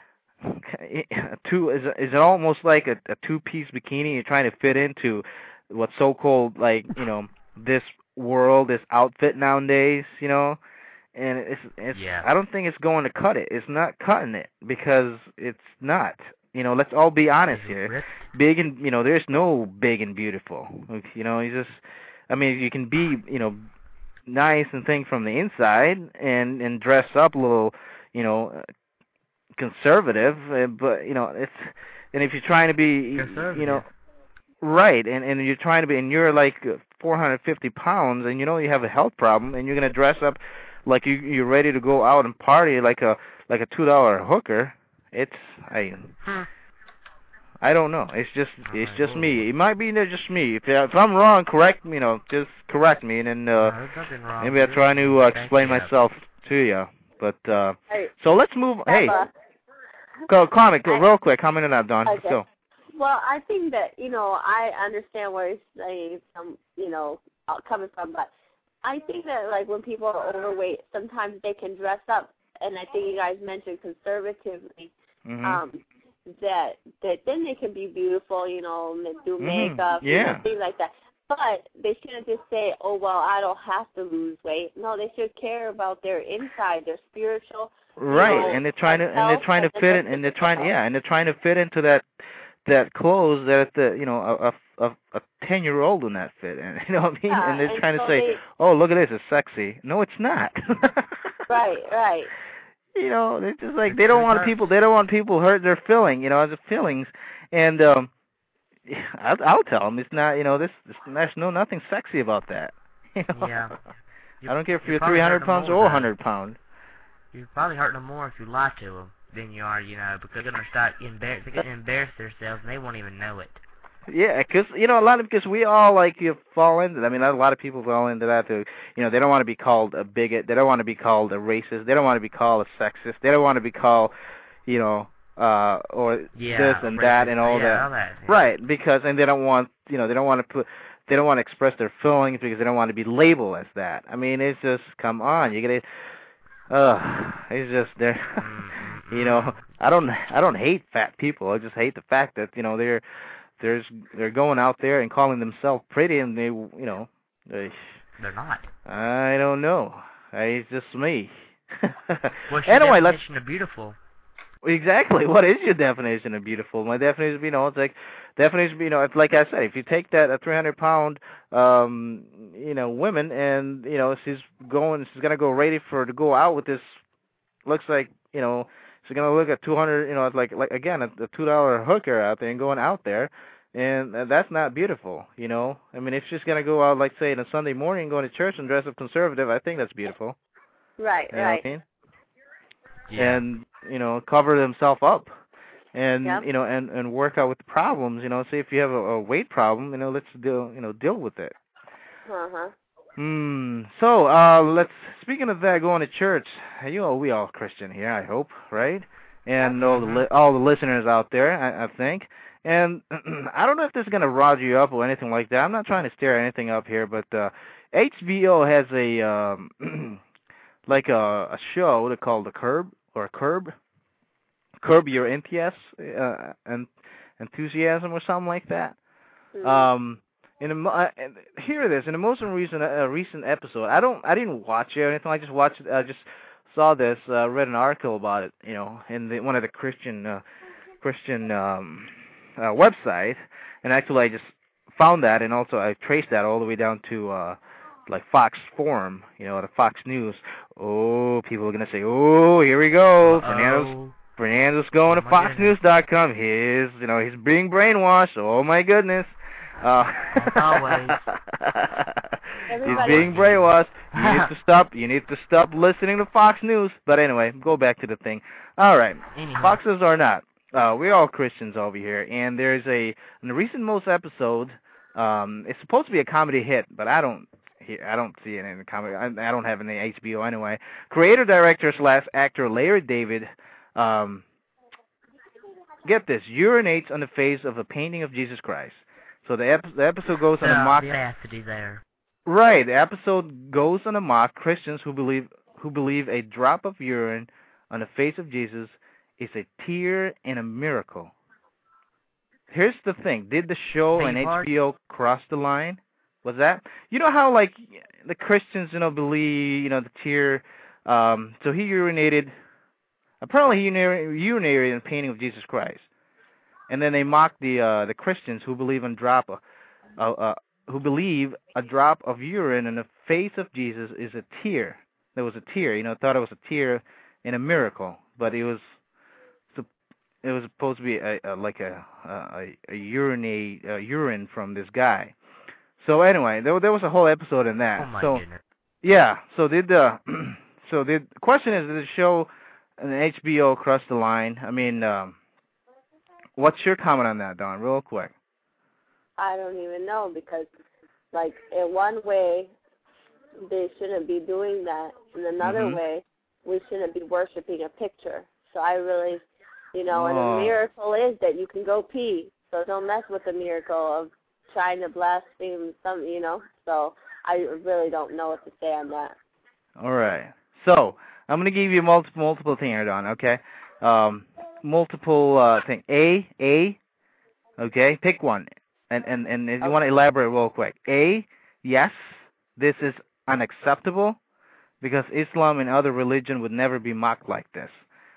two is, is it almost like a, a two-piece bikini you're trying to fit into what's so-called like, you know, this world, this outfit nowadays, you know. And it's, it's yeah. I don't think it's going to cut it. It's not cutting it because it's not. You know, let's all be honest here. Big and, you know, there's no big and beautiful. You know, you just, I mean, you can be, you know, nice and think from the inside and, and dress up a little, you know, conservative, but, you know, it's, and if you're trying to be, you know, right, and, and you're trying to be, and you're like four hundred fifty pounds and you know you have a health problem and you're going to dress up like you, you're ready to go out and party like a like a two dollar hooker. It's I hmm. I don't know. It's just it's just me. It might be just me. If, if I'm wrong, correct me. You know, just correct me, and then uh, no, maybe I'll try to uh, explain myself to you. But uh, hey, so let's move. Hey, go comment go, real quick. Comment on that, Don. Okay. Go. Well, I think that you know I understand where he's saying some you know coming from, but I think that, like, when people are overweight, sometimes they can dress up, and I think you guys mentioned conservatively, mm-hmm. um, that that then they can be beautiful, you know, do mm-hmm. makeup, yeah. you know, things like that. But they shouldn't just say, oh, well, I don't have to lose weight. No, they should care about their inside, their spiritual. Right, you know, and they're trying to and they're trying to fit in, and they're trying yeah, and they're trying to fit into that that clothes that the you know a a a ten year old in that fit, and you know what I mean, yeah, and they're and trying so to say, they, oh, look at this, it's sexy. No, it's not. right, right. You know, they're just like they don't want people. They don't want people hurt their feeling. You know, their feelings, and um, I'll, I'll tell them it's not. You know, this, this there's no nothing sexy about that. You know? Yeah. I don't care if you're three hundred pounds or one hundred pounds. You're probably hurting them more if you lie to them than you are, you know, because they're gonna start embar- they're gonna embarrass themselves and they won't even know it. Yeah, because you know a lot of because we all like you fall into that. I mean, a lot of people fall into that too. You know, they don't want to be called a bigot. They don't want to be called a racist. They don't want to be called a sexist. They don't want to be called, you know, uh, or yeah, this and racist, that and all yeah, that. All that yeah. Right, because and they don't want you know they don't want to put they don't want to express their feelings because they don't want to be labeled as that. I mean, it's just come on, you gotta. Uh, it's just they're, you know, I don't I don't hate fat people. I just hate the fact that you know they're. There's they're going out there and calling themselves pretty, and they, you know, they, they're not. I don't know. I, it's just me. What's your anyway, definition let's, of beautiful? Exactly. What is your definition of beautiful? My definition, you know, it's like definition, you know, it's like I said, if you take that a three hundred pound, um, you know, woman, and you know, she's going, she's gonna go ready for to go out with this. Looks like, you know. She's gonna look at two hundred, you know, it's like like again a, a two dollar hooker out there and going out there, and uh, that's not beautiful, you know. I mean, if she's gonna go out, like say, on a Sunday morning, going to church and dress up conservative, I think that's beautiful. Right, you know right. What I mean? Yeah. And you know, cover themselves up, and yep. you know, and and work out with the problems. You know, say if you have a, a weight problem, you know, let's deal, you know, deal with it. Uh huh. Hmm. So, uh, let's. Speaking of that, going to church. You know, we all Christian here, I hope, right? And all the li- all the listeners out there, I, I think. And I don't know if this is gonna rile you up or anything like that. I'm not trying to stir anything up here, but uh, H B O has a um, like a, a show they call The Curb or Curb, Curb Your Enthusiasm, uh, and enthusiasm or something like that. Mm-hmm. Um. In a, uh, here it is. In the most recent uh, recent episode, I don't, I didn't watch it or anything. I just watched, I uh, just saw this, uh, read an article about it, you know, in the, one of the Christian, uh, Christian um, uh, website, and actually I just found that, and also I traced that all the way down to uh, like Fox Forum, you know, the Fox News. Oh, people are gonna say, oh, here we go. Fernando's Fernando's going Oh, to my fox goodness. news dot com. He's, you know, he's being brainwashed. Oh my goodness. Uh, As always. he's Everybody- being brainwashed. You need to stop. You need to stop listening to Fox News. But anyway, go back to the thing. All right, Anyhow. Foxes or not, uh, we're all Christians over here, and there's a in the recent most episode. Um, it's supposed to be a comedy hit, but I don't. I don't see it in the comedy. I, I don't have any H B O anyway. Creator, director slash actor Larry David. Um, get this, urinates on the face of a painting of Jesus Christ. So the, ep- the episode goes on a The mock. audacity there. Right, the episode goes on a mock Christians who believe who believe a drop of urine on the face of Jesus is a tear and a miracle. Here's the thing: did the show and H B O cross the line? Was that, you know how like the Christians, you know, believe, you know, the tear. Um, so he urinated. Apparently, he urinated in a painting of Jesus Christ, and then they mocked the uh, the Christians who believe in drop, uh, uh, who believe a drop of urine in the face of Jesus is a tear. There was a tear, you know, thought it was a tear and a miracle, but it was it was supposed to be a, a like a a, a urinate a urine from this guy. So anyway, there there was a whole episode in that. Oh my so goodness. yeah, so did the so the question is, did the show and H B O cross the line? I mean, um, what's your comment on that, Don, real quick? I don't even know, because, like, in one way, they shouldn't be doing that. In another Mhm. way, we shouldn't be worshiping a picture. So I really, you know, and Oh. the miracle is that you can go pee. So don't mess with the miracle of trying to blaspheme some, you know. So I really don't know what to say on that. All right. So I'm gonna give you multiple multiple thing here, Don. Okay. Um, multiple uh, thing. A A. Okay. Pick one, and and and if you Okay. want to elaborate real quick. A. Yes, this is unacceptable because Islam and other religion would never be mocked like this.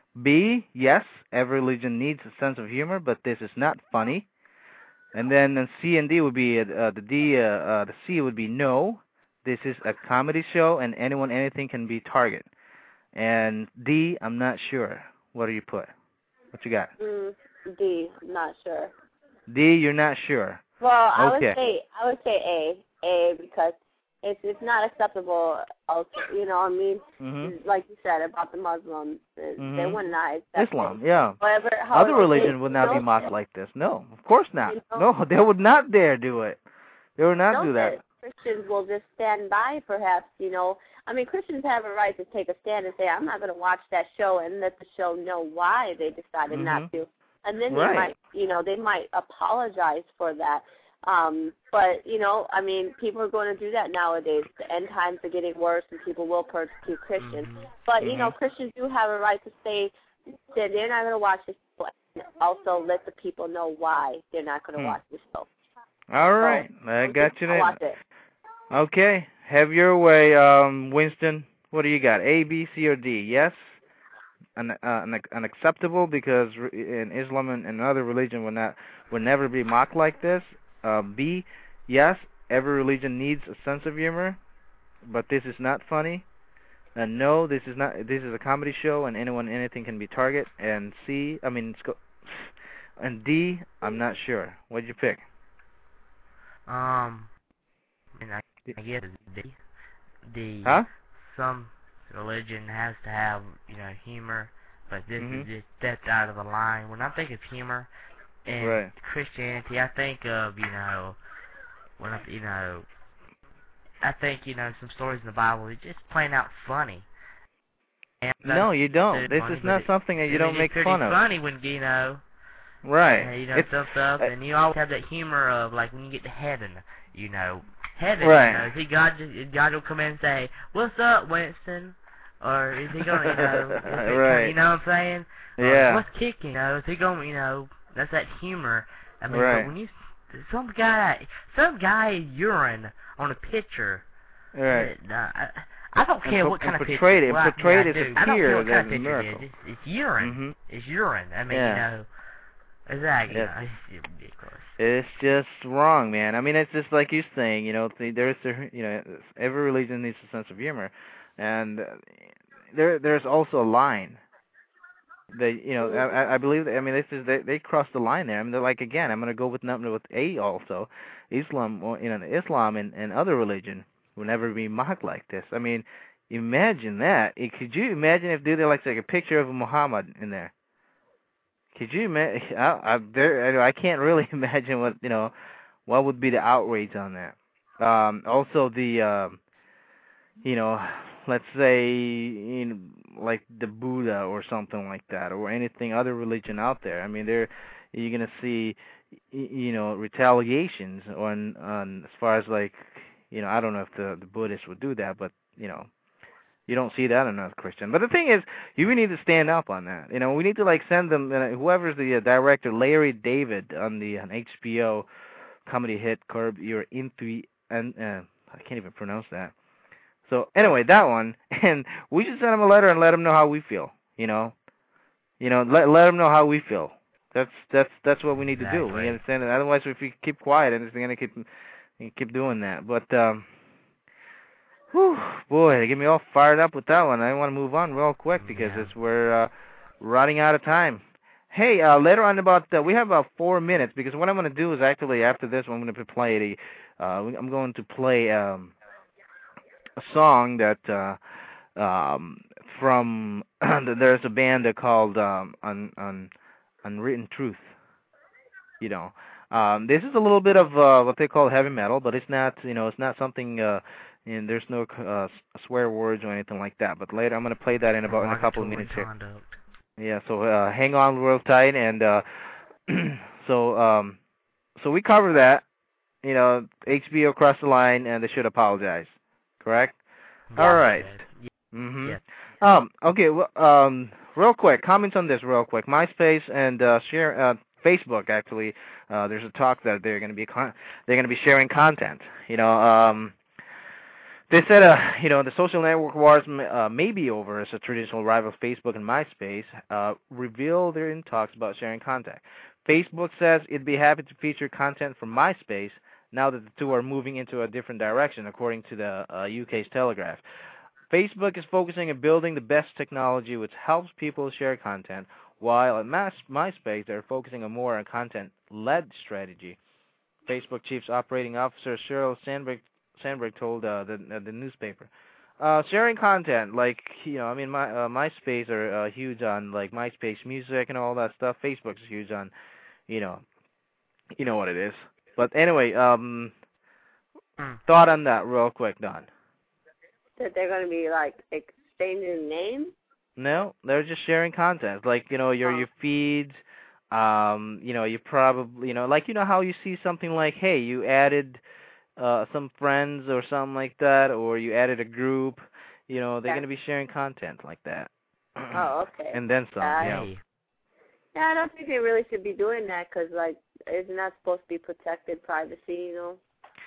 B. Yes, every religion needs a sense of humor, but this is not funny. And then uh, C and D would be uh, the D. Uh, uh, the C would be no. This is a comedy show, and anyone, anything can be target. And D, I'm not sure. What do you put? What you got? Mm, D, I'm not sure. D, you're not sure. Well, I Okay. would say I would say A, A, because it's it's not acceptable. Also, you know, I mean, Mm-hmm. like you said about the Muslims, they Mhm. they would not accept Islam, it. yeah. However, Other however, religion they- would not you be know, mocked like this. No, of course not. You know? No, they would not dare do it. They would not know do that. Christians will just stand by, perhaps. You know, I mean, Christians have a right to take a stand and say, "I'm not going to watch that show," and let the show know why they decided Mhm. not to. And then Right. they might, you know, they might apologize for that. Um, but, you know, I mean, people are going to do that nowadays. The end times are getting worse, and people will persecute Christians. Mhm. But, you know, Mhm. Christians do have a right to say that they're not going to watch this show. And also let the people know why they're not going to Hmm. watch this show. All right, I got you I'll there. watch it. Okay, have your way, um, Winston. What do you got? A, B, C, or D? Yes, Un- uh, un- unacceptable because re- in Islam and, and other religion would not would never be mocked like this. Uh, B, yes, every religion needs a sense of humor, but this is not funny. And no, this is not. This is a comedy show, and anyone, anything can be target. And C, I mean, sc- and D, I'm not sure. What'd you pick? Um, and I, I guess it's D. D. Huh? Some religion has to have, you know, humor, but this Mhm. is just stepped out of the line. When I think of humor in Right. Christianity, I think of, you know, when I, you know, I think, you know, some stories in the Bible are just plain out funny. And No, you don't. it's This funny, is but not it- something that I you mean, don't it's make pretty fun of. funny when, you know, Right. uh, you know, It's- stuff, stuff, uh, and you always have that humor of, like, when you get to heaven, you know, heaven, Right. you know, is he God, just, God will come in and say, "What's up, Winston?" Or is he going to, you know, is it, Right. you know what I'm saying? Or, Yeah. what's kicking, you know, is he going, you know, that's that humor. I mean, Right. but when you, some guy, some guy urine on a picture, Right. uh, I, I don't And care po- what kind and of picture. portrayed it- well, I- portrayed yeah, as I a do. I don't care tear what kind of than a picture it miracle. is. It's, it's urine. Mhm. It's urine. I mean, Yeah. you know, Exactly. Yes. Yeah, it's ridiculous. It's just wrong, man. I mean, it's just like you're saying, you know, th- there's, there- you know, every religion needs a sense of humor, and uh, there, there's also a line. They, you know, I, I believe. I mean, this is they, they crossed the line there. I mean, they're like, again, I'm gonna go with number with A also. Islam, or you know, Islam and, and other religion will never be mocked like this. I mean, imagine that. It, could you imagine if they did like like a picture of Muhammad in there? Could you imagine? I, I, there, I can't really imagine what you know, what would be the outrage on that. Um, also the, um, you know, let's say, you know, like the Buddha or something like that, or anything other religion out there. I mean, there you're gonna see, you know, retaliations on on as far as like, you know, I don't know if the the Buddhists would do that, but you know, you don't see that in a Christian. But the thing is, you need to stand up on that. You know, we need to like send them. Uh, whoever's the uh, director, Larry David, on the on H B O comedy hit Curb Your Enthusiasm, and uh, I can't even pronounce that. So anyway, that one, and we should send him a letter and let him know how we feel. You know, you know, let let him know how we feel. That's that's that's what we need Exactly. to do. We understand it. Otherwise, if we keep quiet, and it's gonna keep keep doing that. But um, whew, boy, they get me all fired up with that one. I want to move on real quick because Yeah. it's we're uh, running out of time. Hey, uh, later on about uh, we have about four minutes because what I'm going to do is actually after this one I'm going to play the uh, I'm going to play um, a song that uh, um, from there's a band called um, Un, Un, Unwritten Truth. You know, um, this is a little bit of uh, what they call heavy metal, but it's not you know it's not something. Uh, and there's no uh, swear words or anything like that. But later I'm going to play that in about in a couple of minutes here. Conduct. Yeah, so uh, hang on real tight, and uh, so um, so we cover that. You know, H B O crossed the line, and they should apologize. Correct? Yeah, All right. Yeah. Mhm. Yeah. Um. Okay. Well. Um. Real quick, comments on this, real quick. MySpace and uh, share uh, Facebook actually. Uh, there's a talk that they're going to be con- they're going to be sharing content. You know. Um. They said, uh, you know, the social network wars uh, may be over as a traditional rival Facebook and MySpace uh, reveal they're in talks about sharing content. Facebook says it'd be happy to feature content from MySpace now that the two are moving into a different direction, according to the uh, U K's Telegraph. Facebook is focusing on building the best technology which helps people share content, while at Mas- MySpace they're focusing on more on content-led strategy. Facebook Chief Operating Officer Sheryl Sandberg Sandberg told uh, the uh, the newspaper, uh, sharing content like you know I mean my uh, MySpace are uh, huge on like MySpace music and all that stuff. Facebook's huge on you know you know what it is. But anyway, um, Mm. thought on that real quick, Don. That they're going to be like exchanging names. No, they're just sharing content like you know your Oh. your feeds. Um, you know you probably you know like you know how you see something like hey you added. Uh, some friends or something like that, or you added a group, you know, they're Yeah. going to be sharing content like that. Oh, okay. And then some, Uh, you know. Hey. Yeah, I don't think they really should be doing that because, like, it's not supposed to be protected privacy, you know.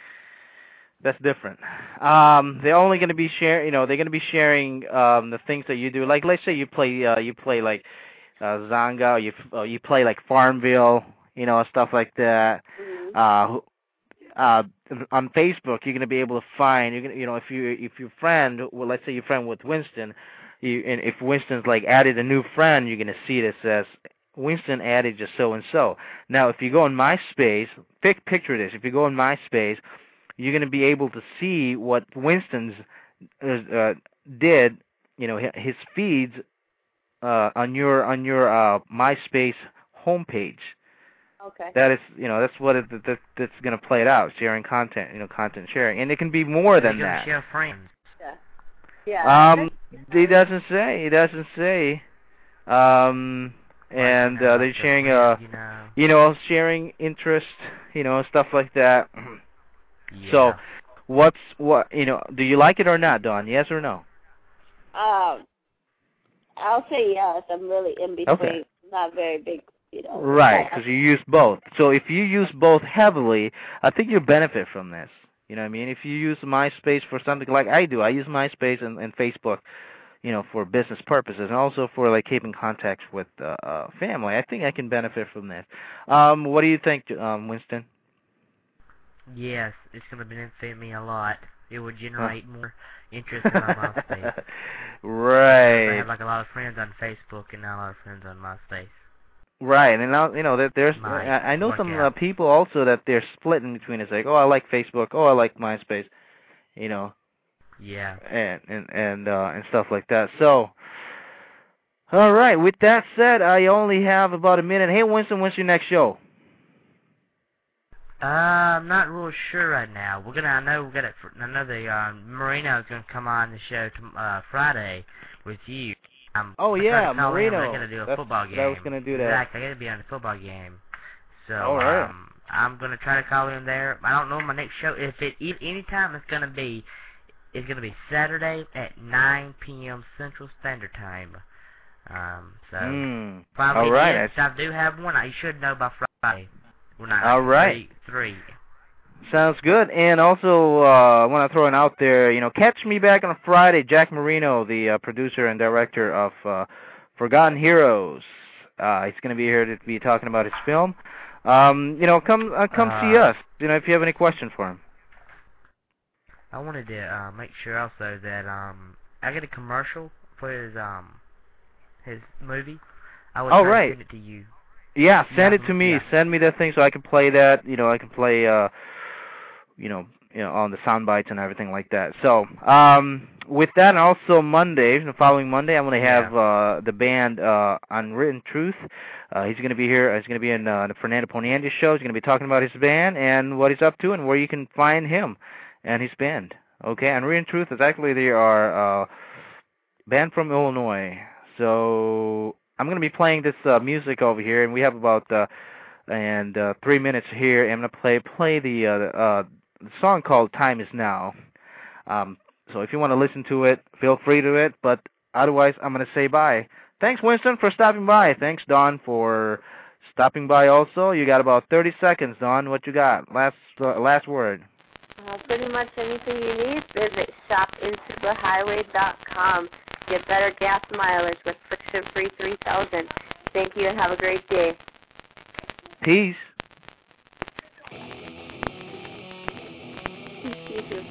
That's different. Um, they're only going to be sharing, you know, they're going to be sharing um, the things that you do. Like, let's say you play, uh, you play like uh, Zanga, or you uh, you play like Farmville, you know, stuff like that. Mm-hmm. Uh, uh, on Facebook, you're going to be able to find, you're gonna, you know, if you if your friend, well, let's say you're friend with Winston, you and if Winston's like added a new friend, you're going to see that says Winston added just so and so. Now, if you go on MySpace, pic, picture this. If you go on MySpace, you're going to be able to see what Winston's uh, did, you know, his feeds uh, on your on your uh, MySpace homepage. Okay. That is, you know, that's what it, that that's going to play it out, sharing content, you know, content sharing, and it can be more than You're gonna that. share friends. Yeah. Yeah. Um, he doesn't say. He doesn't say. Um, and uh, they're sharing, uh, you know. you know, sharing interest, you know, stuff like that. Yeah. So, what's what? You know, do you like it or not, Dawn? Yes or no? Um, I'll say yes. I'm really in between. Okay. Not very big, you know. Right, because you use both. So if you use both heavily, I think you benefit from this. You know what I mean? If you use MySpace for something like I do, I use MySpace and, and Facebook, you know, for business purposes, and also for like keeping contact with uh, uh, family. I think I can benefit from this. Um, what do you think, um, Winston? Yes, it's going to benefit me a lot. It would generate huh. more interest in my MySpace. Right. I have like a lot of friends on Facebook and not a lot of friends on MySpace. Right, and now you know that there's. Might I, I know some uh, out. people also that they're split in between. It's like, oh, I like Facebook. Oh, I like MySpace. You know. Yeah. And and and uh, and stuff like that. So, all right. With that said, I only have about a minute. Hey, Winston, when's your next show? Uh, I'm not real sure right now. We're gonna. I know we're gonna. I know the um, Marino is gonna come on the show to, uh, Friday with you. I'm oh yeah, Marino. Marino. I gotta do a That's, football game. I was gonna do that. Exactly. I gotta be on the football game. So all right. um, I'm gonna try to call him there. I don't know my next show. If it if any time it's gonna be, it's gonna be Saturday at nine p.m. Central Standard Time. Um, so mm. probably all right. yes, I do have one. I should know by Friday. Well, not all right. Three. three. Sounds good. And also, uh, I want to throw it out there, you know, catch me back on Friday. Jack Marino, the uh, producer and director of uh, Forgotten Heroes. Uh, he's going to be here to be talking about his film. Um, you know, come uh, come uh, see us, you know, if you have any questions for him. I wanted to uh, make sure also that um, I get a commercial for his um his movie. I would oh, try right. to send it to you. Yeah, send yeah, it to me. Yeah. Send me that thing so I can play that. You know, I can play, uh, you know, you know, on the sound bites and everything like that. So, um, with that, and also Monday, the following Monday, I'm going to have yeah. uh, the band uh, Unwritten Truth. Uh, he's going to be here. He's going to be in uh, the Fernando Poniente show. He's going to be talking about his band and what he's up to and where you can find him and his band. Okay, Unwritten Truth is actually they are uh, band from Illinois. So I'm going to be playing this uh, music over here, and we have about uh, and uh, three minutes here. I'm going to play play the uh, uh, the song called "Time Is Now." Um, so if you want to listen to it, feel free to it. But otherwise, I'm going to say bye. Thanks, Winston, for stopping by. Thanks, Don, for stopping by. Also, you got about thirty seconds, Don. What you got? Last uh, last word. Uh, pretty much anything you need, visit shop into the highway dot com. Get better gas mileage with friction-free three thousand. Thank you and have a great day. Peace. You too.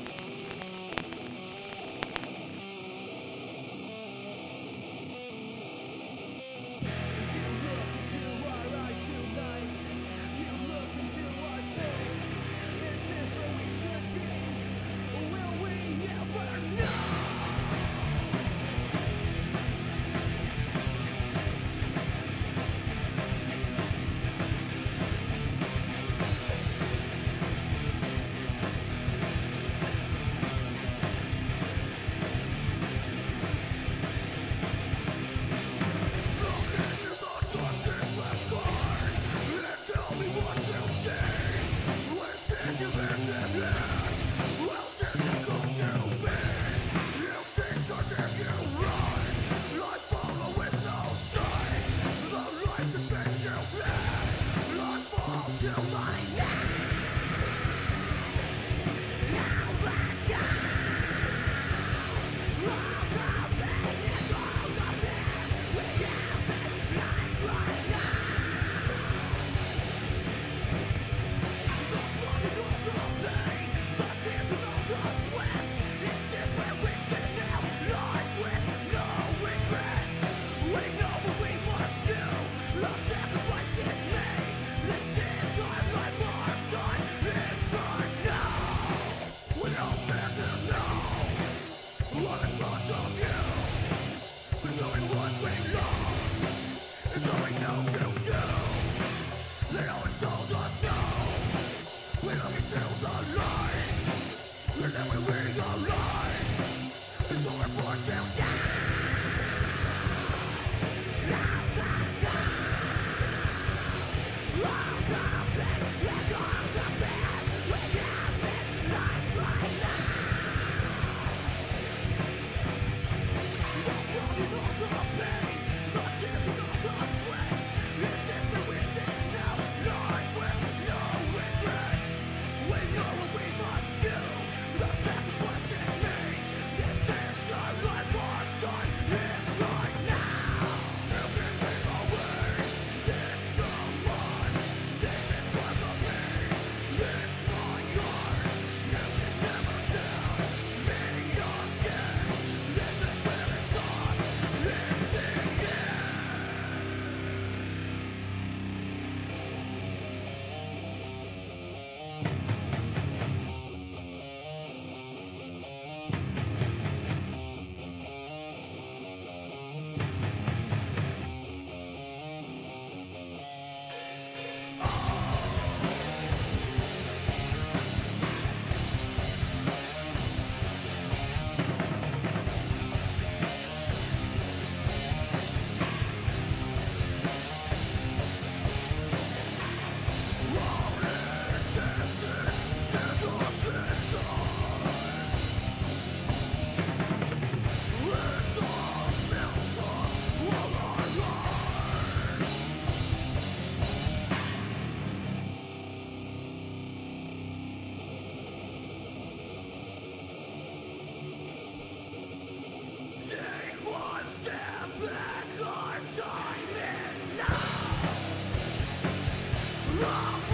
Wow.